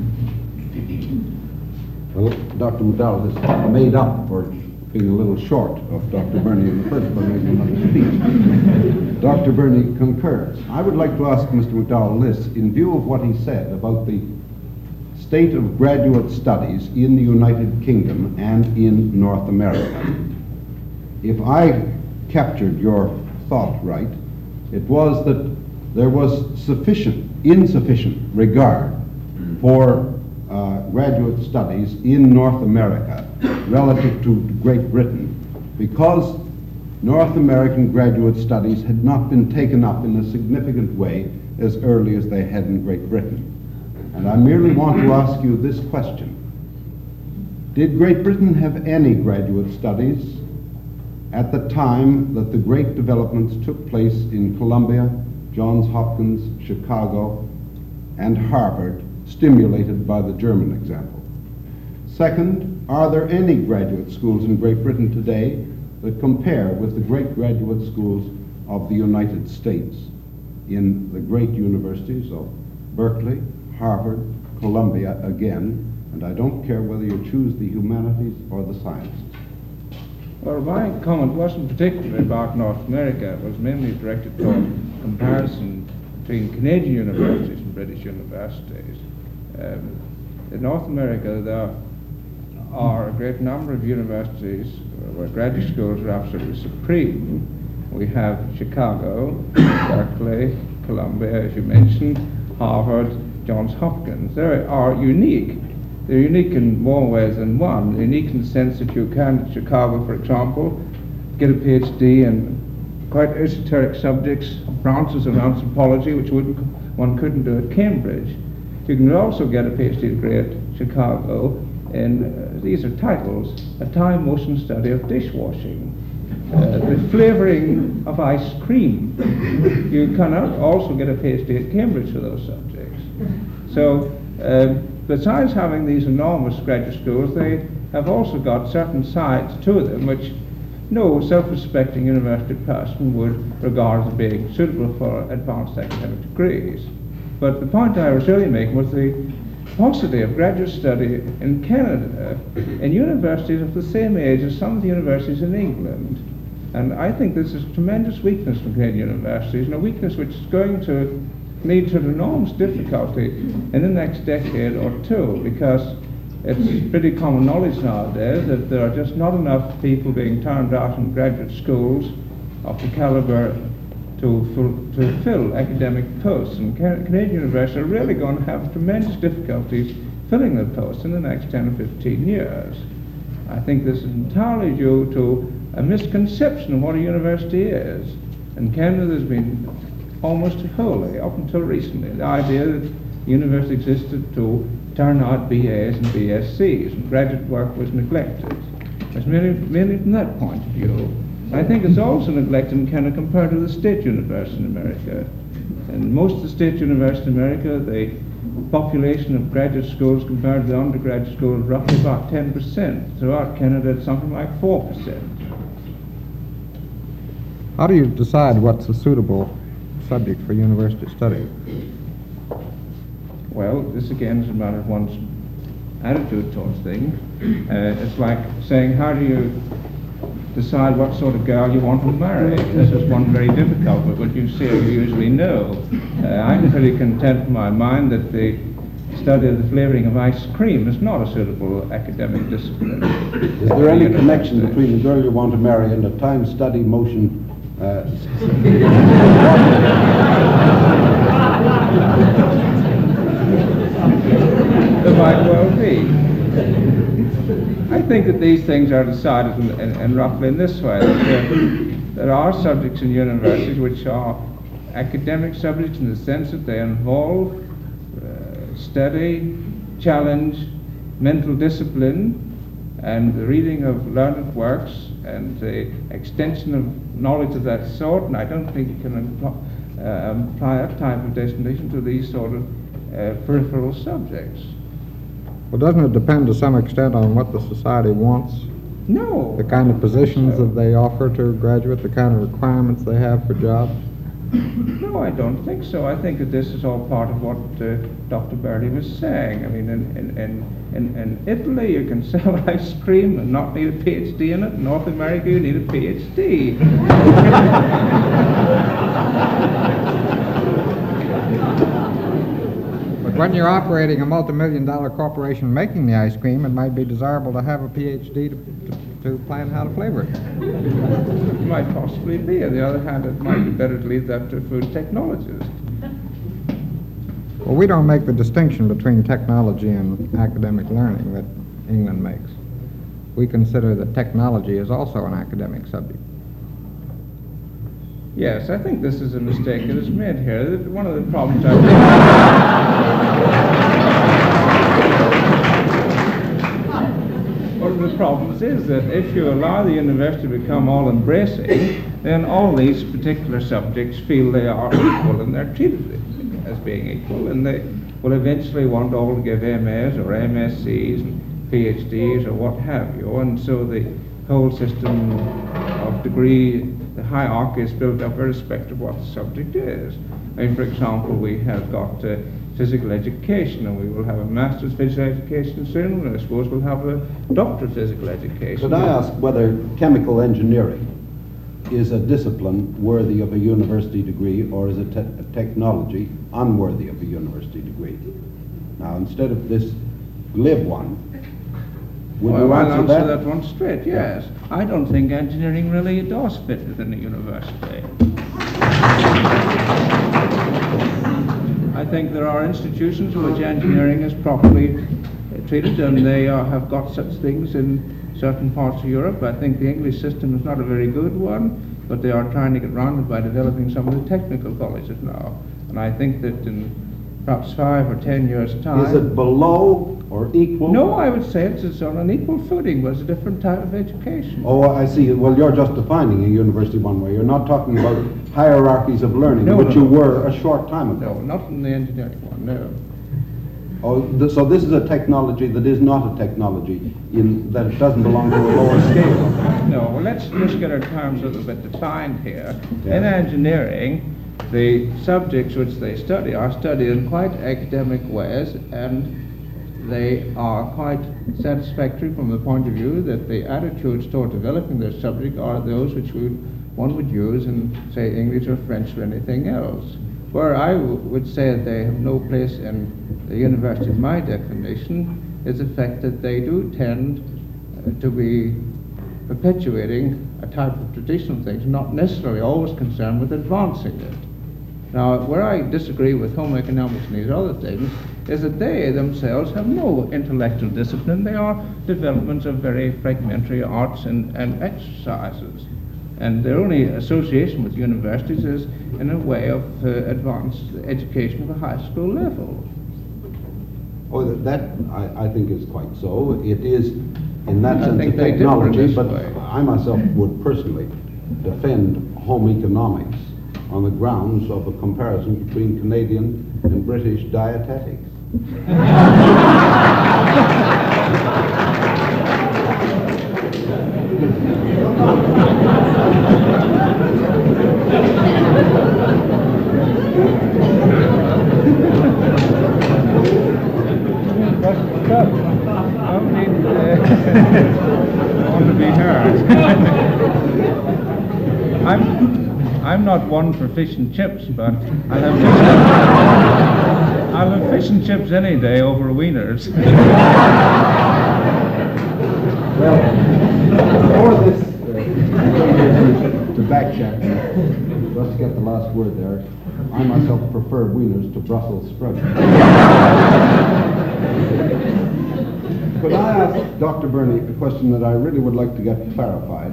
Well, Dr. McDowell has made up for being a little short of Dr. Burney in the first by making another speech. Dr. Burney concurs. I would like to ask Mr. McDowell this, in view of what he said about the state of graduate studies in the United Kingdom and in North America. If I captured your thought right, it was that there was insufficient regard for graduate studies in North America relative to Great Britain, because North American graduate studies had not been taken up in a significant way as early as they had in Great Britain. And I merely want to ask you this question. Did Great Britain have any graduate studies at the time that the great developments took place in Columbia, Johns Hopkins, Chicago, and Harvard, stimulated by the German example? Second, are there any graduate schools in Great Britain today that compare with the great graduate schools of the United States in the great universities of Berkeley, Harvard, Columbia again, and I don't care whether you choose the humanities or the sciences? Well, my comment wasn't particularly about North America. It was mainly directed toward comparison between Canadian universities and British universities. In North America, there are a great number of universities where graduate schools are absolutely supreme. We have Chicago, Berkeley, Columbia, as you mentioned, Harvard, Johns Hopkins. They are unique. They're unique in more ways than one. They're unique in the sense that you can, at Chicago, for example, get a PhD in quite esoteric subjects, branches of anthropology, which one couldn't do at Cambridge. You can also get a PhD degree at Chicago in, these are titles, a time motion study of dishwashing, the flavoring of ice cream. You cannot also get a PhD at Cambridge for those subjects. So, besides having these enormous graduate schools, they have also got certain sides to them which no self-respecting university person would regard as being suitable for advanced academic degrees. But the point I was really making was the paucity of graduate study in Canada in universities of the same age as some of the universities in England. And I think this is a tremendous weakness in Canadian universities, and a weakness which is going to lead to an enormous difficulty in the next decade or two, because it's pretty common knowledge nowadays that there are just not enough people being turned out in graduate schools of the caliber to fill academic posts. And Canadian universities are really going to have tremendous difficulties filling the posts in the next 10 or 15 years. I think this is entirely due to a misconception of what a university is. In Canada, there's been almost wholly, up until recently, the idea that university existed to turn out BAs and BScs, and graduate work was neglected. It's merely from that point of view. I think it's also neglected in Canada compared to the state university in America. In most of the state universities in America, the population of graduate schools compared to the undergraduate schools is roughly about 10%. Throughout Canada, it's something like 4%. How do you decide what's a suitable subject for university study? Well, this again is a matter of one's attitude towards things. It's like saying, how do you decide what sort of girl you want to marry? This is one very difficult, but what you say you usually know. I'm pretty content in my mind that the study of the flavoring of ice cream is not a suitable academic discipline. Is there any connection between the girl you want to marry and a time study motion? There might well be. I think that these things are decided in roughly in this way. There are subjects in universities which are academic subjects in the sense that they involve study, challenge, mental discipline, and the reading of learned works and the extension of knowledge of that sort, and I don't think you can apply that type of distinction to these sort of peripheral subjects. Well, doesn't it depend to some extent on what the society wants? No. The kind of positions that they offer to graduates, the kind of requirements they have for jobs? No, I don't think so. I think that this is all part of what Dr. Bertie was saying. I mean, in Italy you can sell ice cream and not need a PhD in it. In North America you need a PhD. But when you're operating a multi-million-dollar corporation making the ice cream, it might be desirable to have a PhD to plan how to flavor it. It might possibly be. On the other hand, it might be better to leave that to a food technologist. Well, we don't make the distinction between technology and academic learning that England makes. We consider that technology is also an academic subject. Yes, I think this is a mistake that is made here. One of the problems the problems is that if you allow the university to become all-embracing, then all these particular subjects feel they are equal and they're treated as being equal, and they will eventually want all to give MAs or MSCs and PhDs or what have you, and so the whole system of degree, the hierarchy is built up irrespective of what the subject is. I mean, for example, we have got physical education, and we will have a master's physical education soon, and I suppose we'll have a doctor of physical education. Could I ask whether chemical engineering is a discipline worthy of a university degree, or is it a technology unworthy of a university degree? Now, instead of this glib one, would you I'll answer answer that? that one straight, yes. I don't think engineering really does fit within a university. I think there are institutions in which engineering is properly treated, and they have got such things in certain parts of Europe. I think the English system is not a very good one, but they are trying to get around it by developing some of the technical colleges now. And I think that in perhaps 5 or 10 years' time... Is it below or equal? No, I would say it's on an equal footing, but it's a different type of education. Oh, I see. Well, you're just defining a university one way. You're not talking about hierarchies of learning, No, which no, you no. were a short time ago. No, not in the engineering one, no. Oh, so this is a technology that is not a technology, in that it doesn't belong to a lower scale. No, well, let's just get our terms a little bit defined here. Yeah. In engineering, the subjects which they study are studied in quite academic ways, and they are quite satisfactory from the point of view that the attitudes toward developing their subject are those which one would use in, say, English or French or anything else. Where I would say that they have no place in the university, in my definition, is the fact that they do tend to be perpetuating a type of traditional things, not necessarily always concerned with advancing it. Now, where I disagree with home economics and these other things is that they themselves have no intellectual discipline. They are developments of very fragmentary arts and exercises. And their only association with universities is in a way of advanced education at the high school level. Oh, that I think is quite so. It is, in that I sense, a think they differ in technology, this but way. I myself would personally defend home economics on the grounds of a comparison between Canadian and British dietetics. I want to be heard. I'm not one for fish and chips, but I'll have fish and chips any day over wieners. Well, before this, to backcheck, just to get the last word there, I myself prefer wieners to Brussels sprouts. Could I ask Dr. Burney a question that I really would like to get clarified?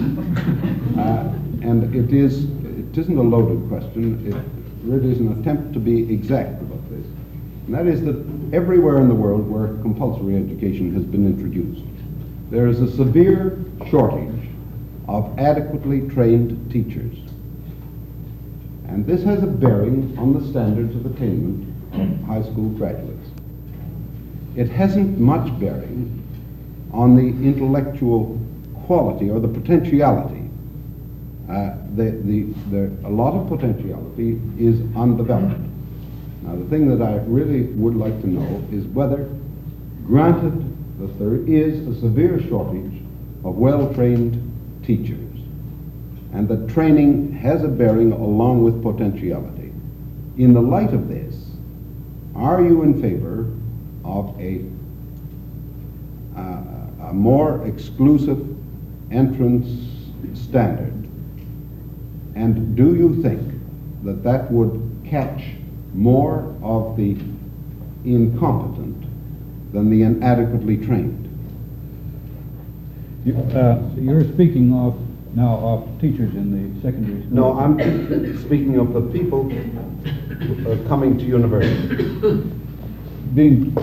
And it isn't a loaded question. It really is an attempt to be exact about this. And that is that everywhere in the world where compulsory education has been introduced, there is a severe shortage of adequately trained teachers. And this has a bearing on the standards of attainment of high school graduates. It hasn't much bearing on the intellectual quality or the potentiality. A lot of potentiality is undeveloped. Now, the thing that I really would like to know is whether, granted that there is a severe shortage of well-trained teachers, and that training has a bearing along with potentiality, in the light of this, are you in favor of a more exclusive entrance standard? And do you think that that would catch more of the incompetent than the inadequately trained? You're speaking of now of teachers in the secondary school. No, I'm speaking of the people coming to university.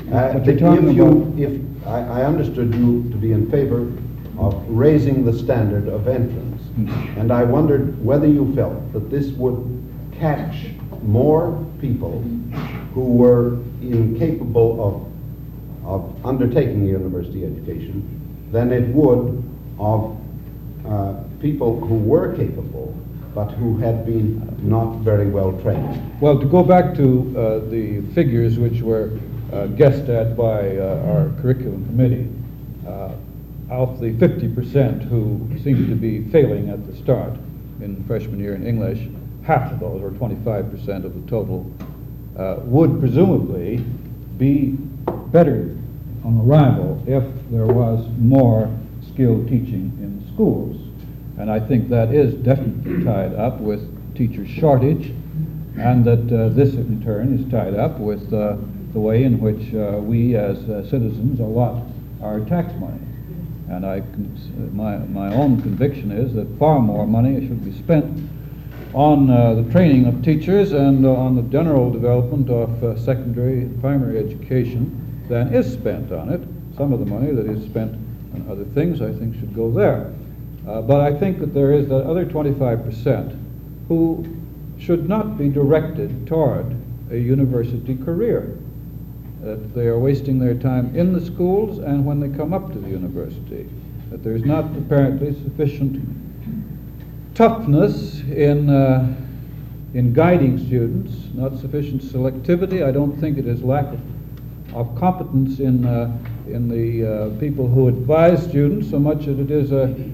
what you're talking about. If I understood you to be in favor of raising the standard of entrance, and I wondered whether you felt that this would catch more people who were incapable of undertaking a university education than it would of people who were capable but who had been not very well trained. Well, to go back to the figures which were guessed at by our curriculum committee, of the 50% who seemed to be failing at the start in freshman year in English, half of those, or 25% of the total, would presumably be better on arrival if there was more skilled teaching in schools. And I think that is definitely tied up with teacher shortage, and that this in turn is tied up with the way in which we as citizens allot our tax money. And my own conviction is that far more money should be spent on the training of teachers and on the general development of secondary and primary education than is spent on it. Some of the money that is spent on other things I think should go there. But I think that there is that other 25% who should not be directed toward a university career, that they are wasting their time in the schools and when they come up to the university, that there's not apparently sufficient toughness in guiding students, not sufficient selectivity. I don't think it is lack of competence in the people who advise students so much as it is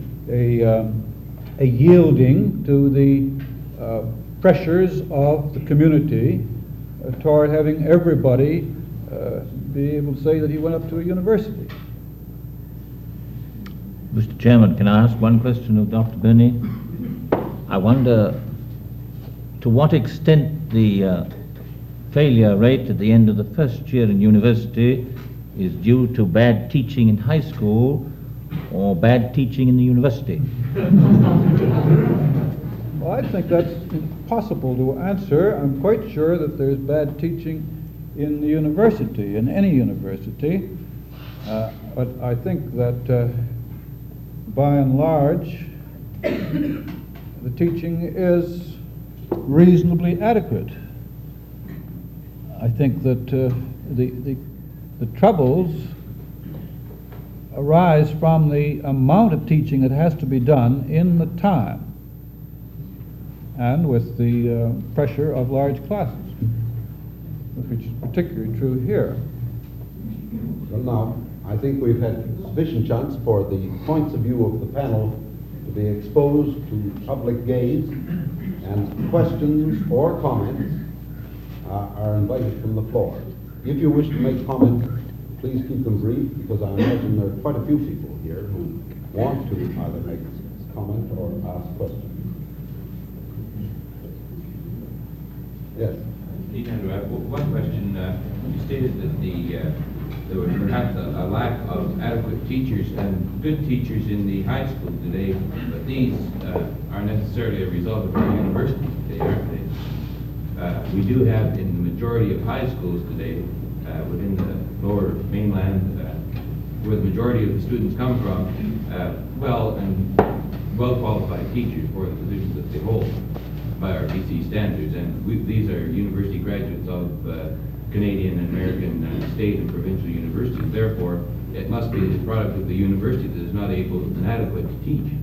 a yielding to the pressures of the community toward having everybody be able to say that he went up to a university. Mr. Chairman, can I ask one question of Dr. Burney? I wonder to what extent the failure rate at the end of the first year in university is due to bad teaching in high school or bad teaching in the university? Well, I think that's impossible to answer. I'm quite sure that there's bad teaching in the university, in any university. But I think that by and large, the teaching is reasonably adequate. I think that the troubles arise from the amount of teaching that has to be done in the time and with the pressure of large classes, which is particularly true here. Well, now, I think we've had sufficient chance for the points of view of the panel to be exposed to public gaze, and questions or comments are invited from the floor. If you wish to make comments, please keep them brief, because I imagine there are quite a few people here who want to either make a comment or ask questions. Yes. One question. You stated that there was perhaps a lack of adequate teachers and good teachers in the high school today, but these aren't necessarily a result of our universities today, aren't they? We do have in the majority of high schools today, within the lower mainland, where the majority of the students come from, well-qualified teachers for the positions that they hold by our BC standards, and these are university graduates of Canadian and American state and provincial universities. Therefore, it must be the product of the university that is not able and adequate to teach.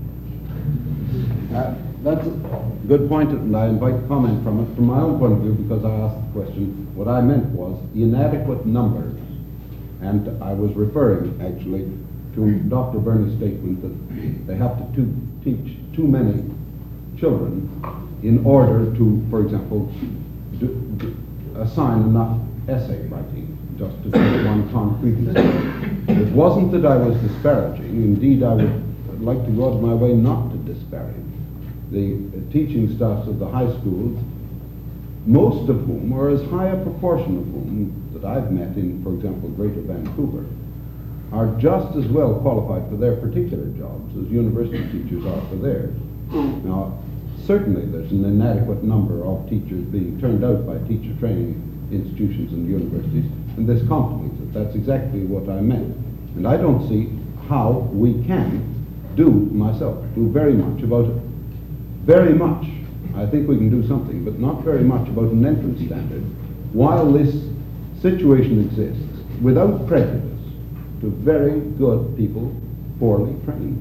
That's a good point, and I invite comment from it. From my own point of view, because I asked the question, what I meant was inadequate numbers. And I was referring, actually, to Dr. Burney's statement that they have to teach too many children in order to, for example, assign enough essay writing, just to take one concrete example. It wasn't that I was disparaging. Indeed, I would like to go out of my way not to disparage the teaching staffs of the high schools, most of whom, or as high a proportion of whom that I've met in, for example, Greater Vancouver, are just as well qualified for their particular jobs as university teachers are for theirs. Now, certainly there's an inadequate number of teachers being turned out by teacher training institutions and universities, and this complements it. That's exactly what I meant. And I don't see how we can do very much about it. Very much. I think we can do something, but not very much about an entrance standard while this situation exists without prejudice to very good people poorly trained.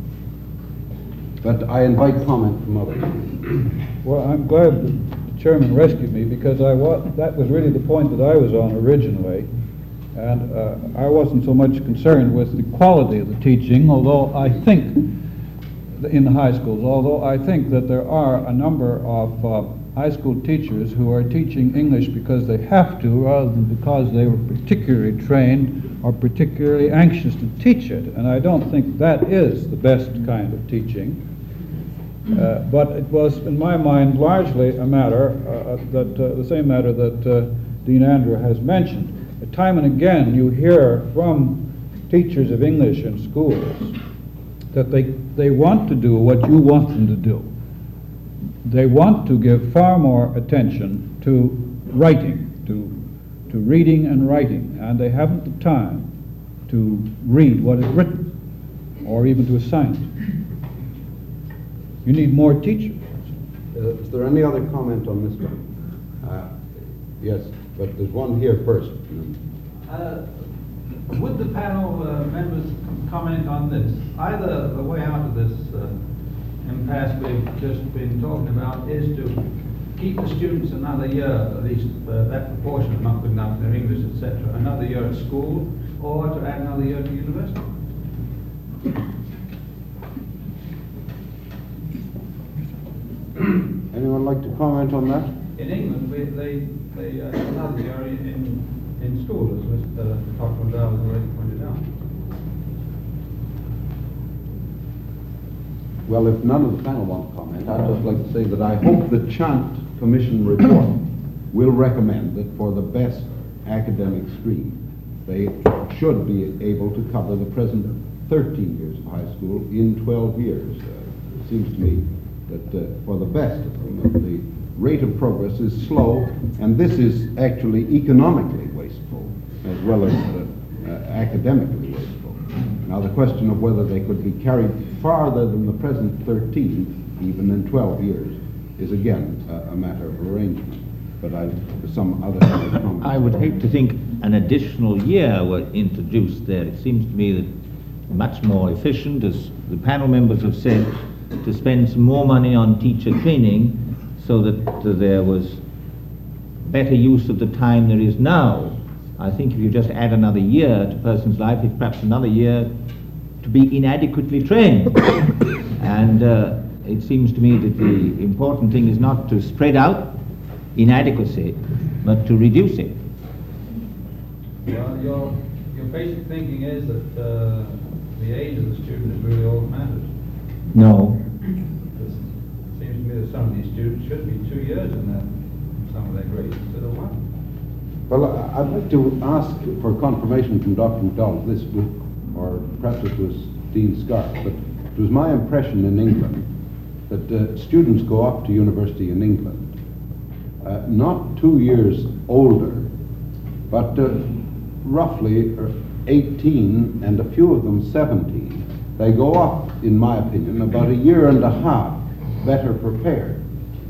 But I invite comment from others. Well, I'm glad the chairman rescued me, because that was really the point that I was on originally. And I wasn't so much concerned with the quality of the teaching, although I think, in the high schools, although I think that there are a number of high school teachers who are teaching English because they have to, rather than because they were particularly trained or particularly anxious to teach it. And I don't think that is the best kind of teaching. But it was, in my mind, largely a matter, the same matter that Dean Andrew has mentioned. Time and again you hear from teachers of English in schools that they want to do what you want them to do. They want to give far more attention to writing, to reading and writing, and they haven't the time to read what is written or even to assign it. You need more teachers. Is there any other comment on this one? Yes, but there's one here first. Would the panel members comment on this? Either the way out of this impasse we've just been talking about is to keep the students another year, at least that proportion of not good enough in their English, etc., another year at school, or to add another year to university. Anyone like to comment on that? In England, they another year in school, as Mr. Dr. McDowell has already pointed out. Well, if none of the panel want to comment, I'd just like to say that I hope the Chant Commission report will recommend that for the best academic stream, they should be able to cover the present 13 years of high school in 12 years. It seems to me that for the best of them, the rate of progress is slow, and this is actually economically wasteful as well as academically wasteful. Now, the question of whether they could be carried farther than the present 13, even in 12 years, is again a matter of arrangement. But some other comments. I would hate to think an additional year were introduced there. It seems to me that much more efficient, as the panel members have said, to spend some more money on teacher training so that there was better use of the time there is now. I think if you just add another year to a person's life, it's perhaps another year to be inadequately trained. And it seems to me that the important thing is not to spread out inadequacy, but to reduce it. Well, your basic thinking is that the age of the student is really all that matters. No. It seems to me that some of these students should be 2 years in some of their grades instead of 1. Well, I'd like to ask for confirmation from Dr. McDowell, or perhaps it was Dean Scarf, but it was my impression in England that students go up to university in England not 2 years older, but roughly 18, and a few of them 17. They go up, in my opinion, about a year and a half better prepared.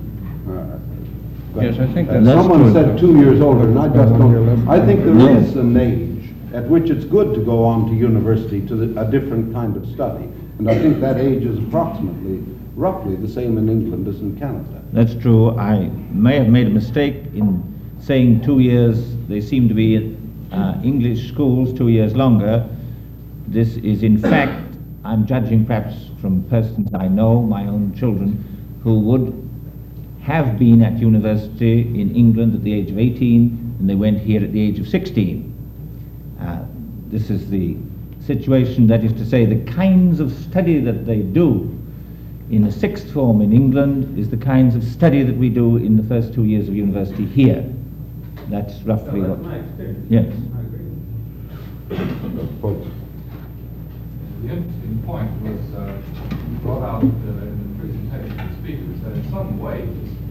Yes, I think that's someone good, said 2 years older, and I just don't. I think there is an age at which it's good to go on to university to a different kind of study, and I think that age is roughly the same in England as in Canada. That's true. I may have made a mistake in saying 2 years. They seem to be in English schools 2 years longer. This is, in fact, I'm judging perhaps from persons I know, my own children, who would have been at university in England at the age of 18, and they went here at the age of 16. This is the situation, that is to say, the kinds of study that they do in the sixth form in England is the kinds of study that we do in the first 2 years of university here. That's roughly That's what... my experience. Yes. I agree. The interesting point was brought out in the presentation of the speakers that in some ways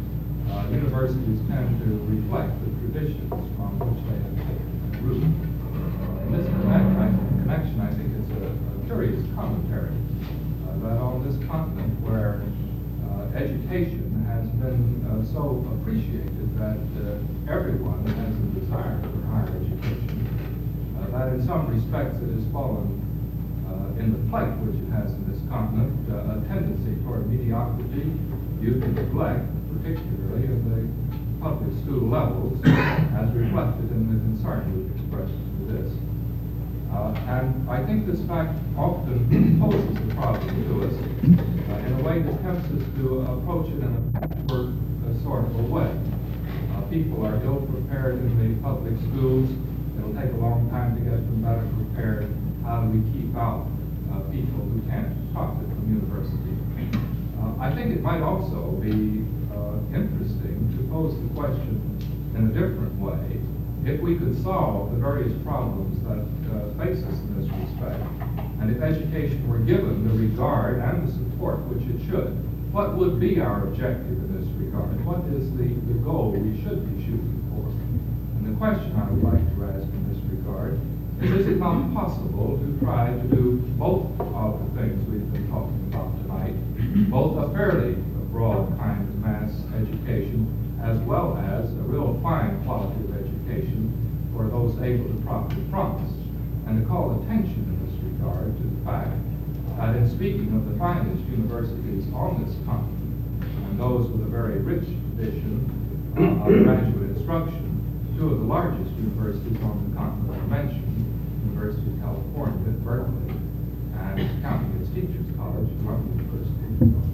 universities tend to reflect the traditions from which they have taken root. In this connection, I think it's a curious commentary that on this continent where education has been so appreciated that everyone has a desire for higher education, that in some respects it has fallen in the plight which it has in this continent, a tendency toward mediocrity, youth neglect, particularly at the public school levels, as reflected in the concern we've expressed for this. And I think this fact often poses the problem to us in a way that tempts us to approach it in a backward sort of a way. People are ill prepared in the public schools. It'll take a long time to get them better prepared. How do we keep out people who can't profit from university? I think it might also be interesting to pose the question in a different way. If we could solve the various problems that face us in this respect, and if education were given the regard and the support which it should, what would be our objective in this regard? What is the goal we should be shooting for? And the question I would like to ask in this regard is it not possible to try to do both of the things we've been talking about tonight, both a fairly broad kind of mass education as well as a real fine quality of education for those able to profit from us, and to call attention in this regard to the fact that in speaking of the finest universities on this continent, and those with a very rich tradition of graduate instruction, two of the largest universities on the continent are mentioned, University of California at Berkeley, and counting its Teachers College, Columbia University.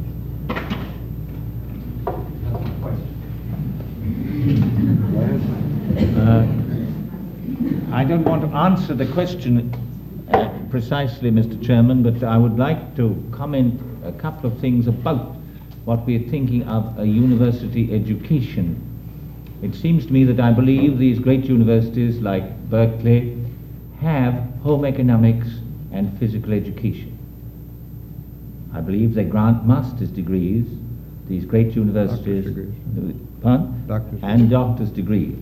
That's my question. I don't want to answer the question precisely, Mr. Chairman, but I would like to comment a couple of things about what we are thinking of a university education. It seems to me that I believe these great universities like Berkeley have home economics and physical education. I believe they grant master's degrees, these great universities, doctor's degrees.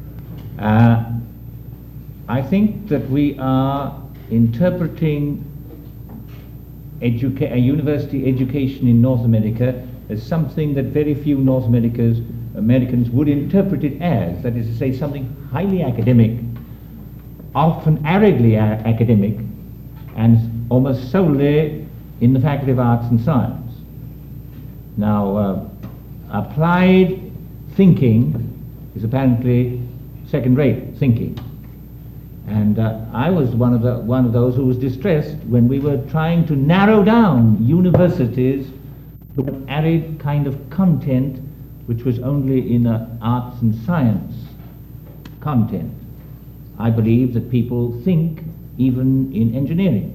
I think that we are interpreting a university education in North America as something that very few North Americans would interpret it as, that is to say, something highly academic, often aridly academic, and almost solely in the Faculty of Arts and Science. Now, applied thinking is apparently second-rate thinking. And I was one of those who was distressed when we were trying to narrow down universities to an arid kind of content which was only in arts and science content. I believe that people think even in engineering.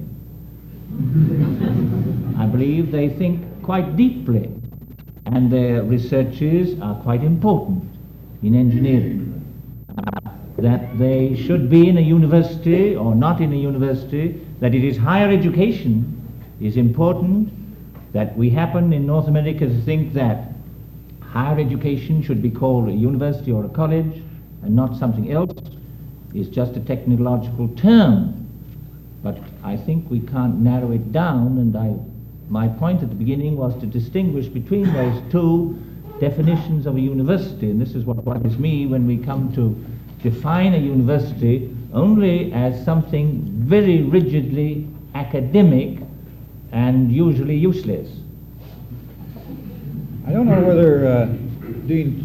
I believe they think quite deeply, and their researches are quite important in engineering. That they should be in a university or not in a university, that it is higher education is important, that we happen in North America to think that higher education should be called a university or a college and not something else, is just a technological term. But I think we can't narrow it down, and my point at the beginning was to distinguish between those two definitions of a university, and this is what worries me when we come to define a university only as something very rigidly academic and usually useless. I don't know whether Dean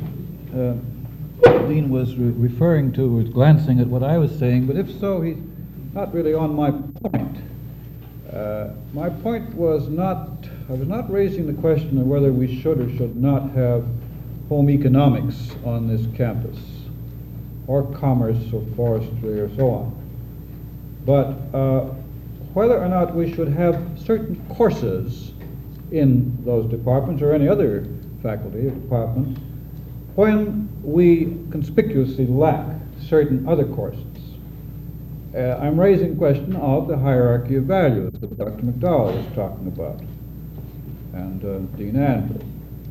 was referring to, was glancing at what I was saying, but if so, he's not really on my point. My point was not, I was not raising the question of whether we should or should not have home economics on this campus, or commerce or forestry or so on. But whether or not we should have certain courses in those departments or any other faculty or department when we conspicuously lack certain other courses. I'm raising the question of the hierarchy of values that Dr. McDowell was talking about, and Dean Andrew.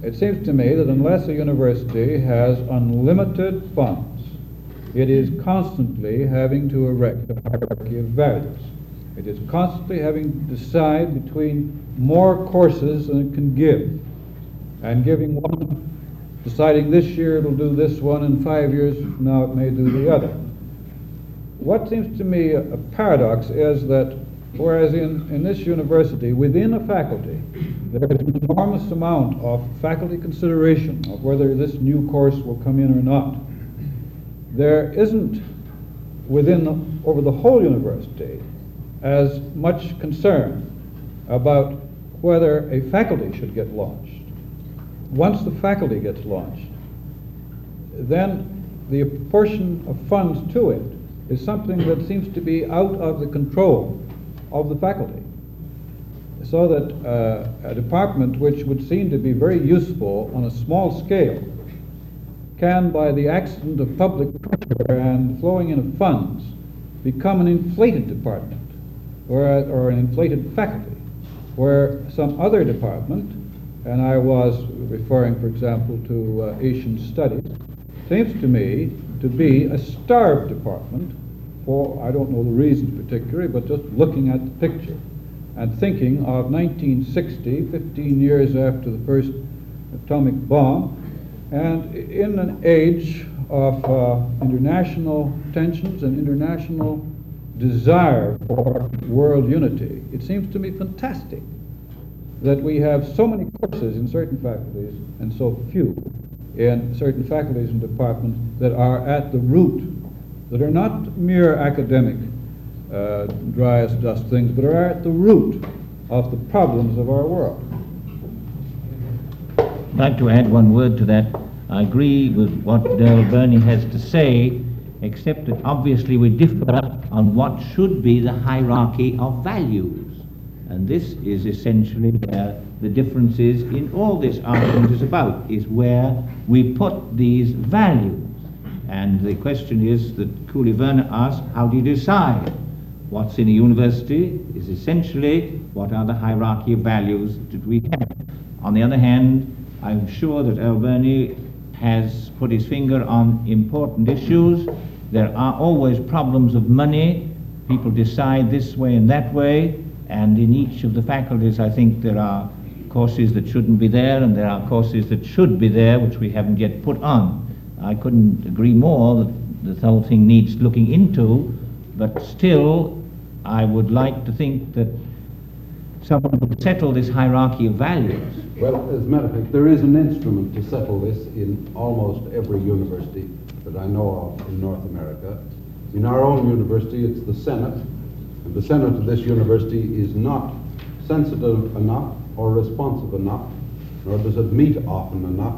It seems to me that unless a university has unlimited funds, it is constantly having to erect a hierarchy of values. It is constantly having to decide between more courses than it can give, and giving one, deciding this year it'll do this one, and 5 years from now it may do the other. What seems to me a paradox is that whereas in this university, within a faculty, there is an enormous amount of faculty consideration of whether this new course will come in or not, there isn't over the whole university as much concern about whether a faculty should get launched. Once the faculty gets launched, then the proportion of funds to it is something that seems to be out of the control of the faculty. So that a department which would seem to be very useful on a small scale can, by the accident of public pressure and flowing in of funds, become an inflated department or an inflated faculty, where some other department, and I was referring, for example, to Asian studies, seems to me to be a starved department for, I don't know the reasons particularly, but just looking at the picture and thinking of 1960, 15 years after the first atomic bomb, and in an age of international tensions and international desire for world unity, it seems to me fantastic that we have so many courses in certain faculties and so few in certain faculties and departments that are at the root, that are not mere academic dry as dust things, but are at the root of the problems of our world. I'd like to add one word to that. I agree with what Del Burney has to say, except that obviously we differ on what should be the hierarchy of values. And this is essentially where the difference is in all this argument is about, is where we put these values. And the question is that Cooley Werner asked, how do you decide? What's in a university is essentially what are the hierarchy of values that we have. On the other hand, I'm sure that Alberni has put his finger on important issues. There are always problems of money. People decide this way and that way, and in each of the faculties I think there are courses that shouldn't be there and there are courses that should be there which we haven't yet put on. I couldn't agree more that the whole thing needs looking into, but still I would like to think that someone would settle this hierarchy of values. Well, as a matter of fact, there is an instrument to settle this in almost every university that I know of in North America. In our own university, it's the Senate, and the Senate of this university is not sensitive enough or responsive enough, nor does it meet often enough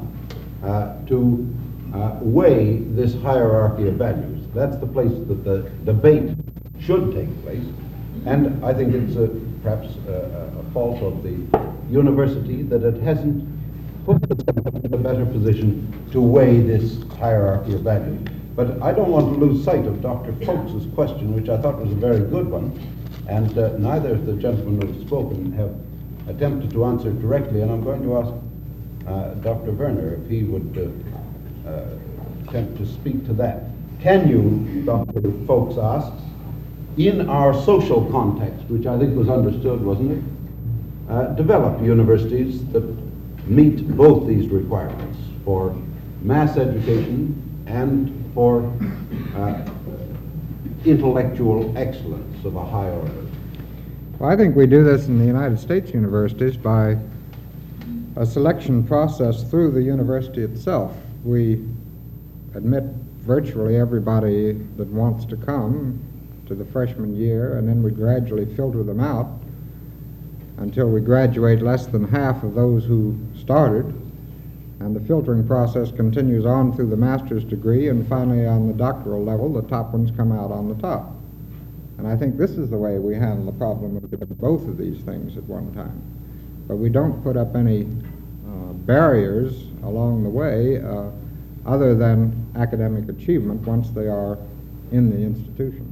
to weigh this hierarchy of values. That's the place that the debate should take place, and I think it's perhaps a fault of the university that it hasn't put itself in a better position to weigh this hierarchy of values. But I don't want to lose sight of Dr. Folks's question, which I thought was a very good one, and neither of the gentlemen who have spoken have attempted to answer it directly, and I'm going to ask Dr. Werner if he would attempt to speak to that. Can you, Dr. Folks asks, in our social context, which I think was understood, wasn't it, develop universities that meet both these requirements for mass education and for intellectual excellence of a high order? Well, I think we do this in the United States universities by a selection process through the university itself. We admit virtually everybody that wants to come to the freshman year, and then we gradually filter them out until we graduate less than half of those who started, and the filtering process continues on through the master's degree, and finally on the doctoral level the top ones come out on the top. And I think this is the way we handle the problem of both of these things at one time. But we don't put up any barriers along the way other than academic achievement once they are in the institution.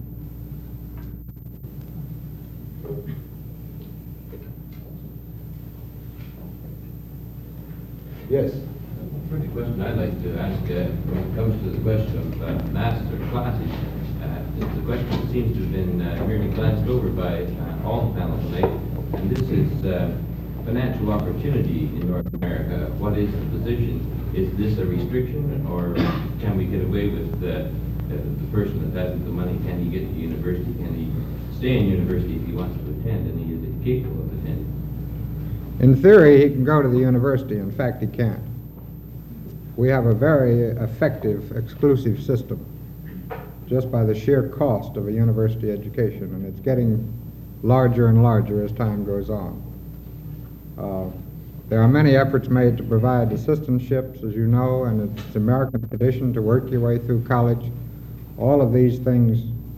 Yes. The question I'd like to ask, when it comes to the question of master classes, it's a question that seems to have been merely glanced over by all the panel tonight, and this is financial opportunity in North America. What is the position? Is this a restriction, or can we get away with the person that hasn't the money? Can he get to university? Can he stay in university if he wants to attend, and he is capable of attending? In theory, he can go to the university. In fact, he can't. We have a very effective exclusive system just by the sheer cost of a university education, and it's getting larger and larger as time goes on. There are many efforts made to provide assistantships, as you know, and it's American tradition to work your way through college. All of these things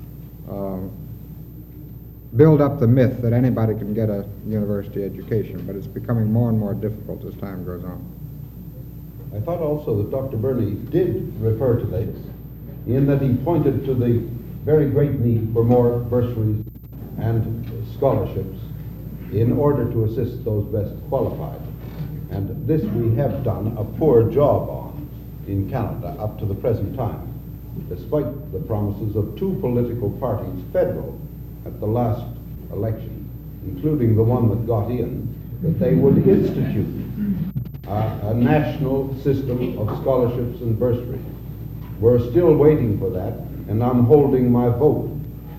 build up the myth that anybody can get a university education, but it's becoming more and more difficult as time goes on. I thought also that Dr. Burney did refer to this, in that he pointed to the very great need for more bursaries and scholarships in order to assist those best qualified. And this we have done a poor job on in Canada up to the present time, despite the promises of two political parties, federal, at the last election, including the one that got in, that they would institute a national system of scholarships and bursaries. We're still waiting for that, and I'm holding my vote.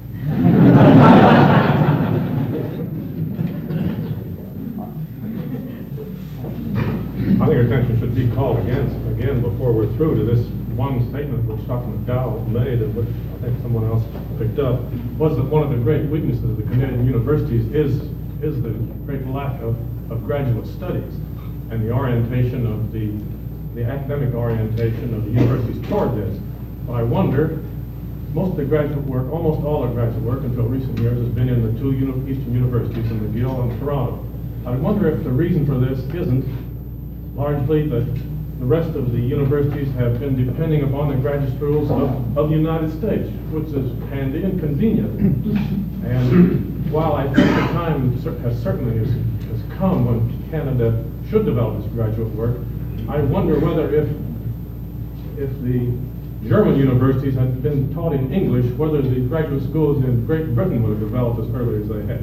I think our attention should be called again before we're through to this one statement which Dr. McDowell made, and which I think someone else picked up, was that one of the great weaknesses of the Canadian universities is the great lack of graduate studies and the orientation of the academic orientation of the universities toward this. But I wonder, most of the graduate work, almost all the graduate work until recent years, has been in the two eastern universities, in McGill and Toronto. I wonder if the reason for this isn't largely that the rest of the universities have been depending upon the graduate schools of the United States, which is handy and convenient. And while I think the time has certainly has come when Canada should develop its graduate work, I wonder whether if the German universities had been taught in English, whether the graduate schools in Great Britain would have developed as early as they had.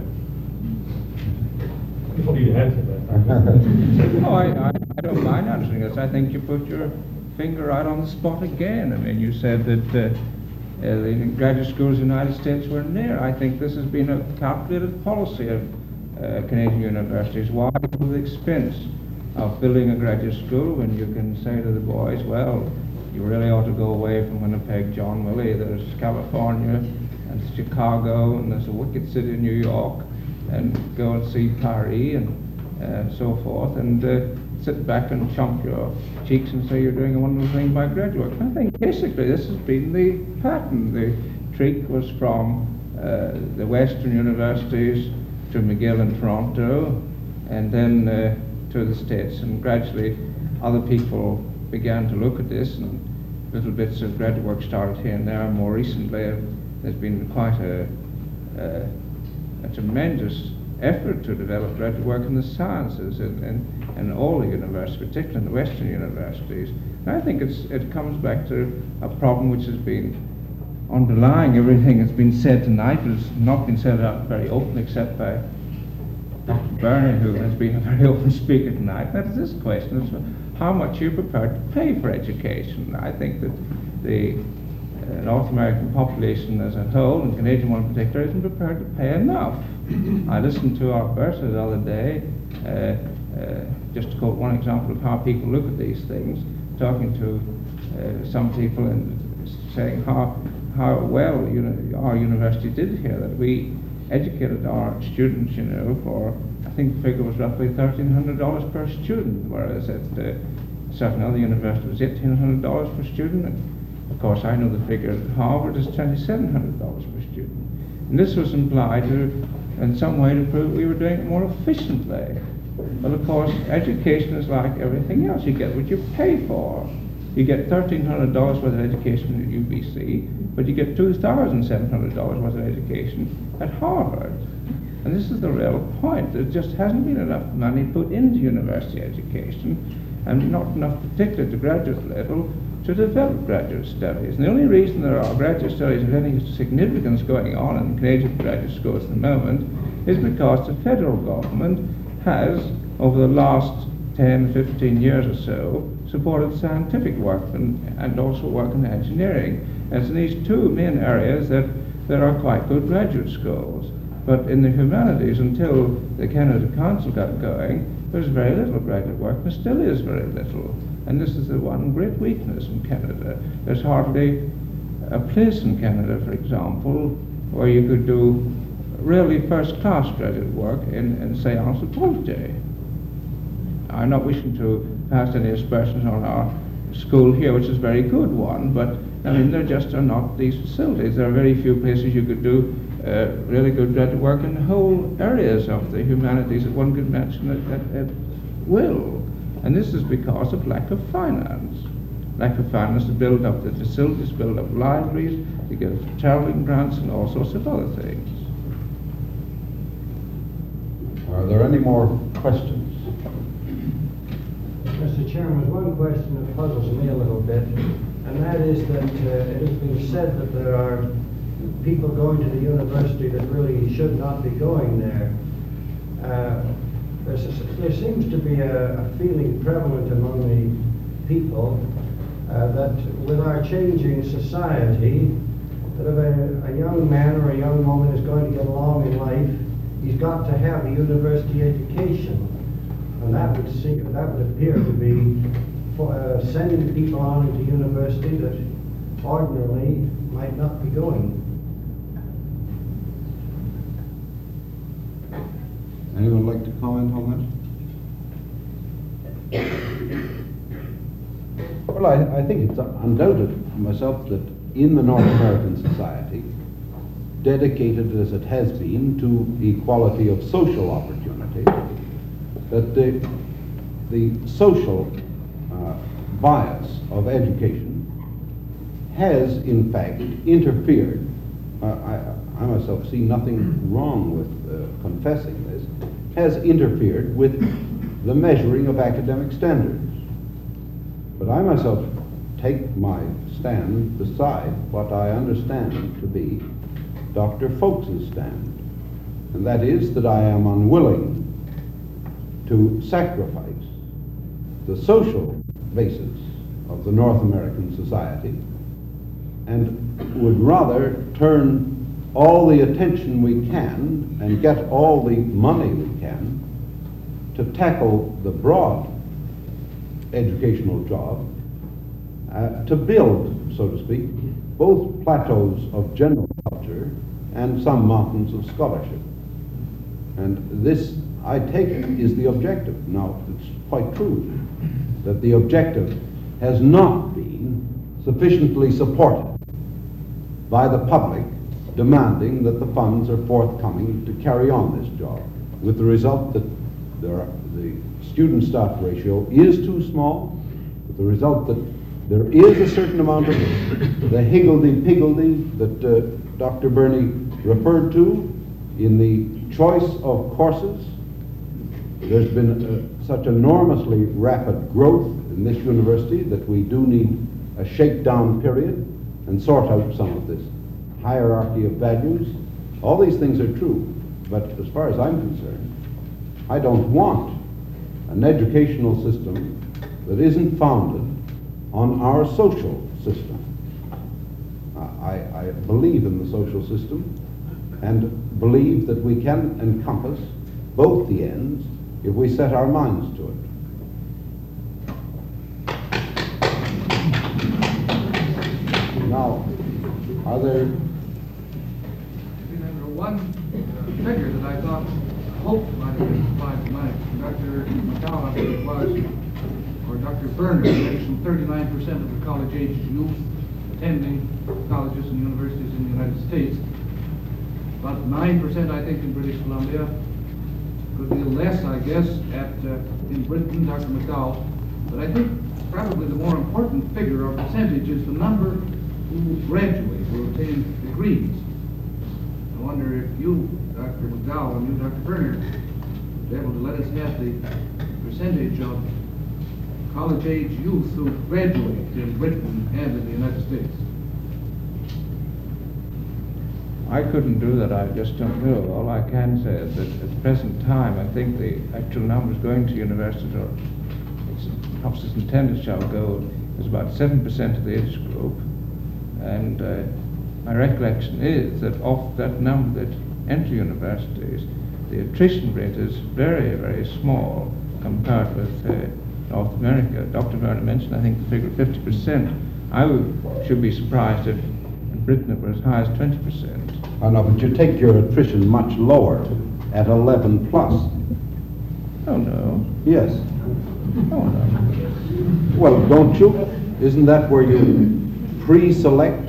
What do you answer that? No, I don't mind answering this. I think you put your finger right on the spot again. I mean, you said that the graduate schools in the United States were near. I think this has been a calculated policy of Canadian universities. Why to the expense of building a graduate school when you can say to the boys, well, you really ought to go away from Winnipeg, John Willie. There's California and Chicago, and there's a wicked city in New York, and go and see Paris and so forth, and sit back and chomp your cheeks and say you're doing a wonderful thing by graduate. I think basically this has been the pattern. The trick was from the Western universities to McGill and Toronto, and then to the States, and gradually other people began to look at this, and little bits of graduate work started here and there. More recently, there's been quite a tremendous effort to develop graduate work in the sciences in all the universities, particularly in the Western universities. And I think it comes back to a problem which has been underlying everything that's been said tonight, but it's not been said out very openly except by Dr. Burney, who has been a very open speaker tonight. That is this question: is how much you're prepared to pay for education. I think that the North American population as a whole, and Canadian one in particular, isn't prepared to pay enough. I listened to Alberta the other day, just to quote one example of how people look at these things, talking to some people and saying how well our university did here, that we educated our students, for, I think the figure was roughly $1,300 per student, whereas at certain other universities it was $1,800 per student. And of course, I know the figure at Harvard is $2,700 per student. And this was implied in some way to prove we were doing it more efficiently. But of course, education is like everything else. You get what you pay for. You get $1,300 worth of education at UBC, but you get $2,700 worth of education at Harvard. And this is the real point. There just hasn't been enough money put into university education. and not enough, particularly at the graduate level, to develop graduate studies. And the only reason there are graduate studies of any significance going on in Canadian graduate schools at the moment is because the federal government has, over the last 10, 15 years or so, supported scientific work and also work in engineering. And it's in these two main areas that there are quite good graduate schools. But in the humanities, until the Canada Council got going, there's very little graduate work, and still is very little. And this is the one great weakness in Canada. There's hardly a place in Canada, for example, where you could do really first-class graduate work in say, anthropology. I'm not wishing to pass any aspersions on our school here, which is a very good one, but I mean, there just are not these facilities. There are very few places you could do really good graduate work in whole areas of the humanities that one could mention at will. And this is because of lack of finance. Lack of finance to build up the facilities, build up libraries, to give traveling grants and all sorts of other things. Are there any more questions? Mr. Chairman, there's one question that puzzles me a little bit, and that is that it has been said that there are people going to the university that really should not be going there. There seems to be a feeling prevalent among the people that with our changing society, that if a young man or a young woman is going to get along in life, he's got to have a university education. And that would appear to be sending people on into university that ordinarily might not be going. Anyone like to comment on that? Well, I think it's undoubted myself that in the North American society, dedicated as it has been to equality of social opportunity, that the social bias of education has in fact interfered. I myself see nothing wrong with confessing this, has interfered with the measuring of academic standards. But I myself take my stand beside what I understand to be Dr. Folks's stand, and that is that I am unwilling to sacrifice the social basis of the North American society and would rather turn all the attention we can and get all the money we can to tackle the broad educational job, to build, so to speak, both plateaus of general culture and some mountains of scholarship. And this, I take it, is the objective. Now, it's quite true that the objective has not been sufficiently supported by the public demanding that the funds are forthcoming to carry on this job, with the result that the student staff ratio is too small, with the result that there is a certain amount of the higgledy-piggledy that Dr. Burney referred to in the choice of courses. There's been such enormously rapid growth in this university that we do need a shakedown period and sort out some of this hierarchy of values. All these things are true, but as far as I'm concerned, I don't want an educational system that isn't founded on our social system. I believe in the social system and believe that we can encompass both the ends if we set our minds to it. Now, are there... Remember one figure that I thought, hoped might have been supplied tonight. Dr. McDowell, I think it was, or Dr. Berner mentioned 39% of the college-age youth attending colleges and universities in the United States. About 9%, I think, in British Columbia. Could be less, I guess, in Britain, Dr. McDowell. But I think probably the more important figure or percentage is the number who graduate, who obtain degrees. I wonder if you, Dr. McDowell, and you, Dr. Berner, would be able to let us have the percentage of college-age youth who graduate in Britain and in the United States? I couldn't do that, I just don't know. All I can say is that at the present time, I think the actual numbers going to universities, or perhaps as intended shall go, is about 7% of the age group. And my recollection is that of that number that enter universities, the attrition rate is very, very small compared with North America. Dr. Werner mentioned, I think, the figure of 50%. I should be surprised if in Britain it were as high as 20%. Oh, no, but you take your attrition much lower at 11 plus. Oh, no. Yes. Oh, no. Well, don't you? Isn't that where you pre-select?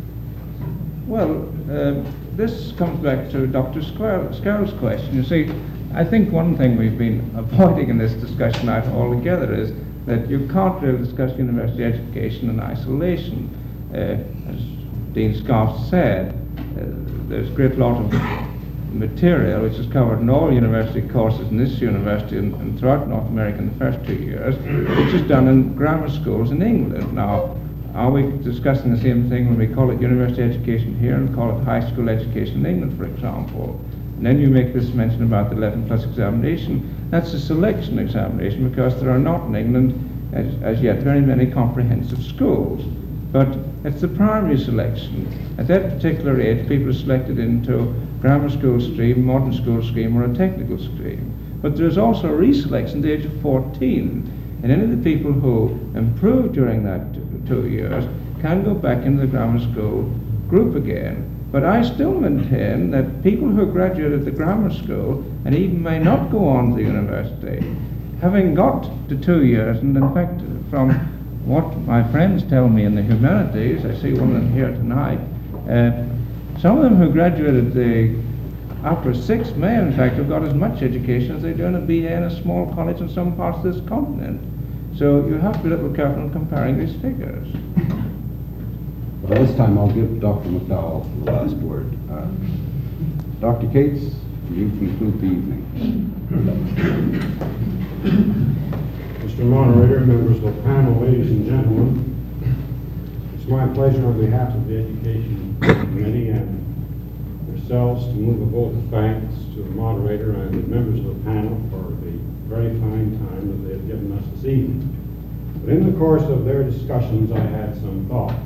Well, this comes back to Dr. Scarl's question. You see, I think one thing we've been avoiding in this discussion out altogether is that you can't really discuss university education in isolation. As Dean Scarf said, there's a great lot of material which is covered in all university courses in this university and throughout North America in the first 2 years, which is done in grammar schools in England. Now, are we discussing the same thing when we call it university education here and call it high school education in England, for example? And then you make this mention about the 11 plus examination. That's a selection examination because there are not in England as yet very many comprehensive schools. But it's the primary selection. At that particular age, people are selected into grammar school stream, modern school stream, or a technical stream. But there's also a reselection at the age of 14. And any of the people who improve during that 2 years can go back into the grammar school group again. But I still maintain that people who graduate at the grammar school and even may not go on to the university, having got to 2 years, and in fact from what my friends tell me in the humanities, I see one of them here tonight, some of them who graduated the upper 6 may in fact have got as much education as they do in a BA in a small college in some parts of this continent. So you have to be a little careful in comparing these figures. Well, this time I'll give Dr. McDowell the last word. Dr. Cates, you conclude the evening. Mr. Moderator, members of the panel, ladies and gentlemen, it's my pleasure on behalf of the Education Committee and yourselves to move a vote of thanks to the moderator and the members of the panel for the very fine time that they have given us this evening. But in the course of their discussions, I had some thoughts.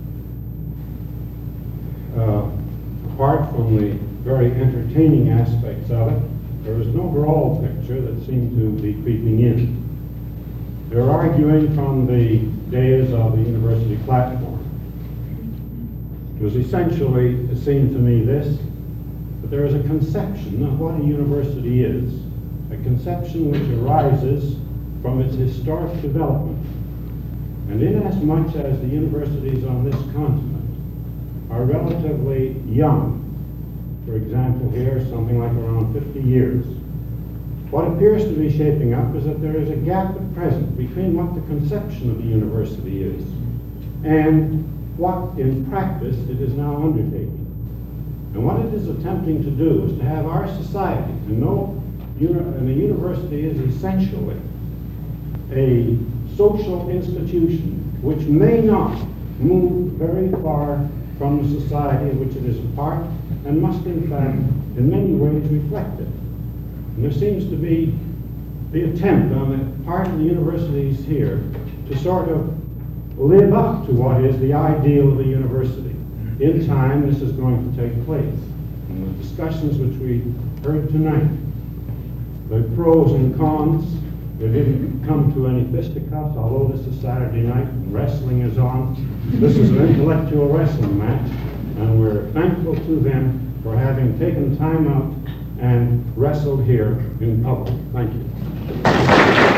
Apart from the very entertaining aspects of it, there is an overall picture that seemed to be creeping in. They're arguing from the dais of the university platform. It was essentially, it seemed to me this, that there is a conception of what a university is, a conception which arises from its historic development. And inasmuch as the universities on this continent are relatively young, for example here, something like around 50 years, what appears to be shaping up is that there is a gap at present between what the conception of the university is and what in practice it is now undertaking. And what it is attempting to do is to have our society to know, and a university is essentially a social institution which may not move very far from the society of which it is a part and must in fact in many ways reflect it. And there seems to be the attempt on the part of the universities here to sort of live up to what is the ideal of the university. In time, this is going to take place. In the discussions which we heard tonight, the pros and cons, they didn't come to any fisticuffs, although this is Saturday night and wrestling is on. This is an intellectual wrestling match, and we're thankful to them for having taken time out and wrestled here in public. Thank you.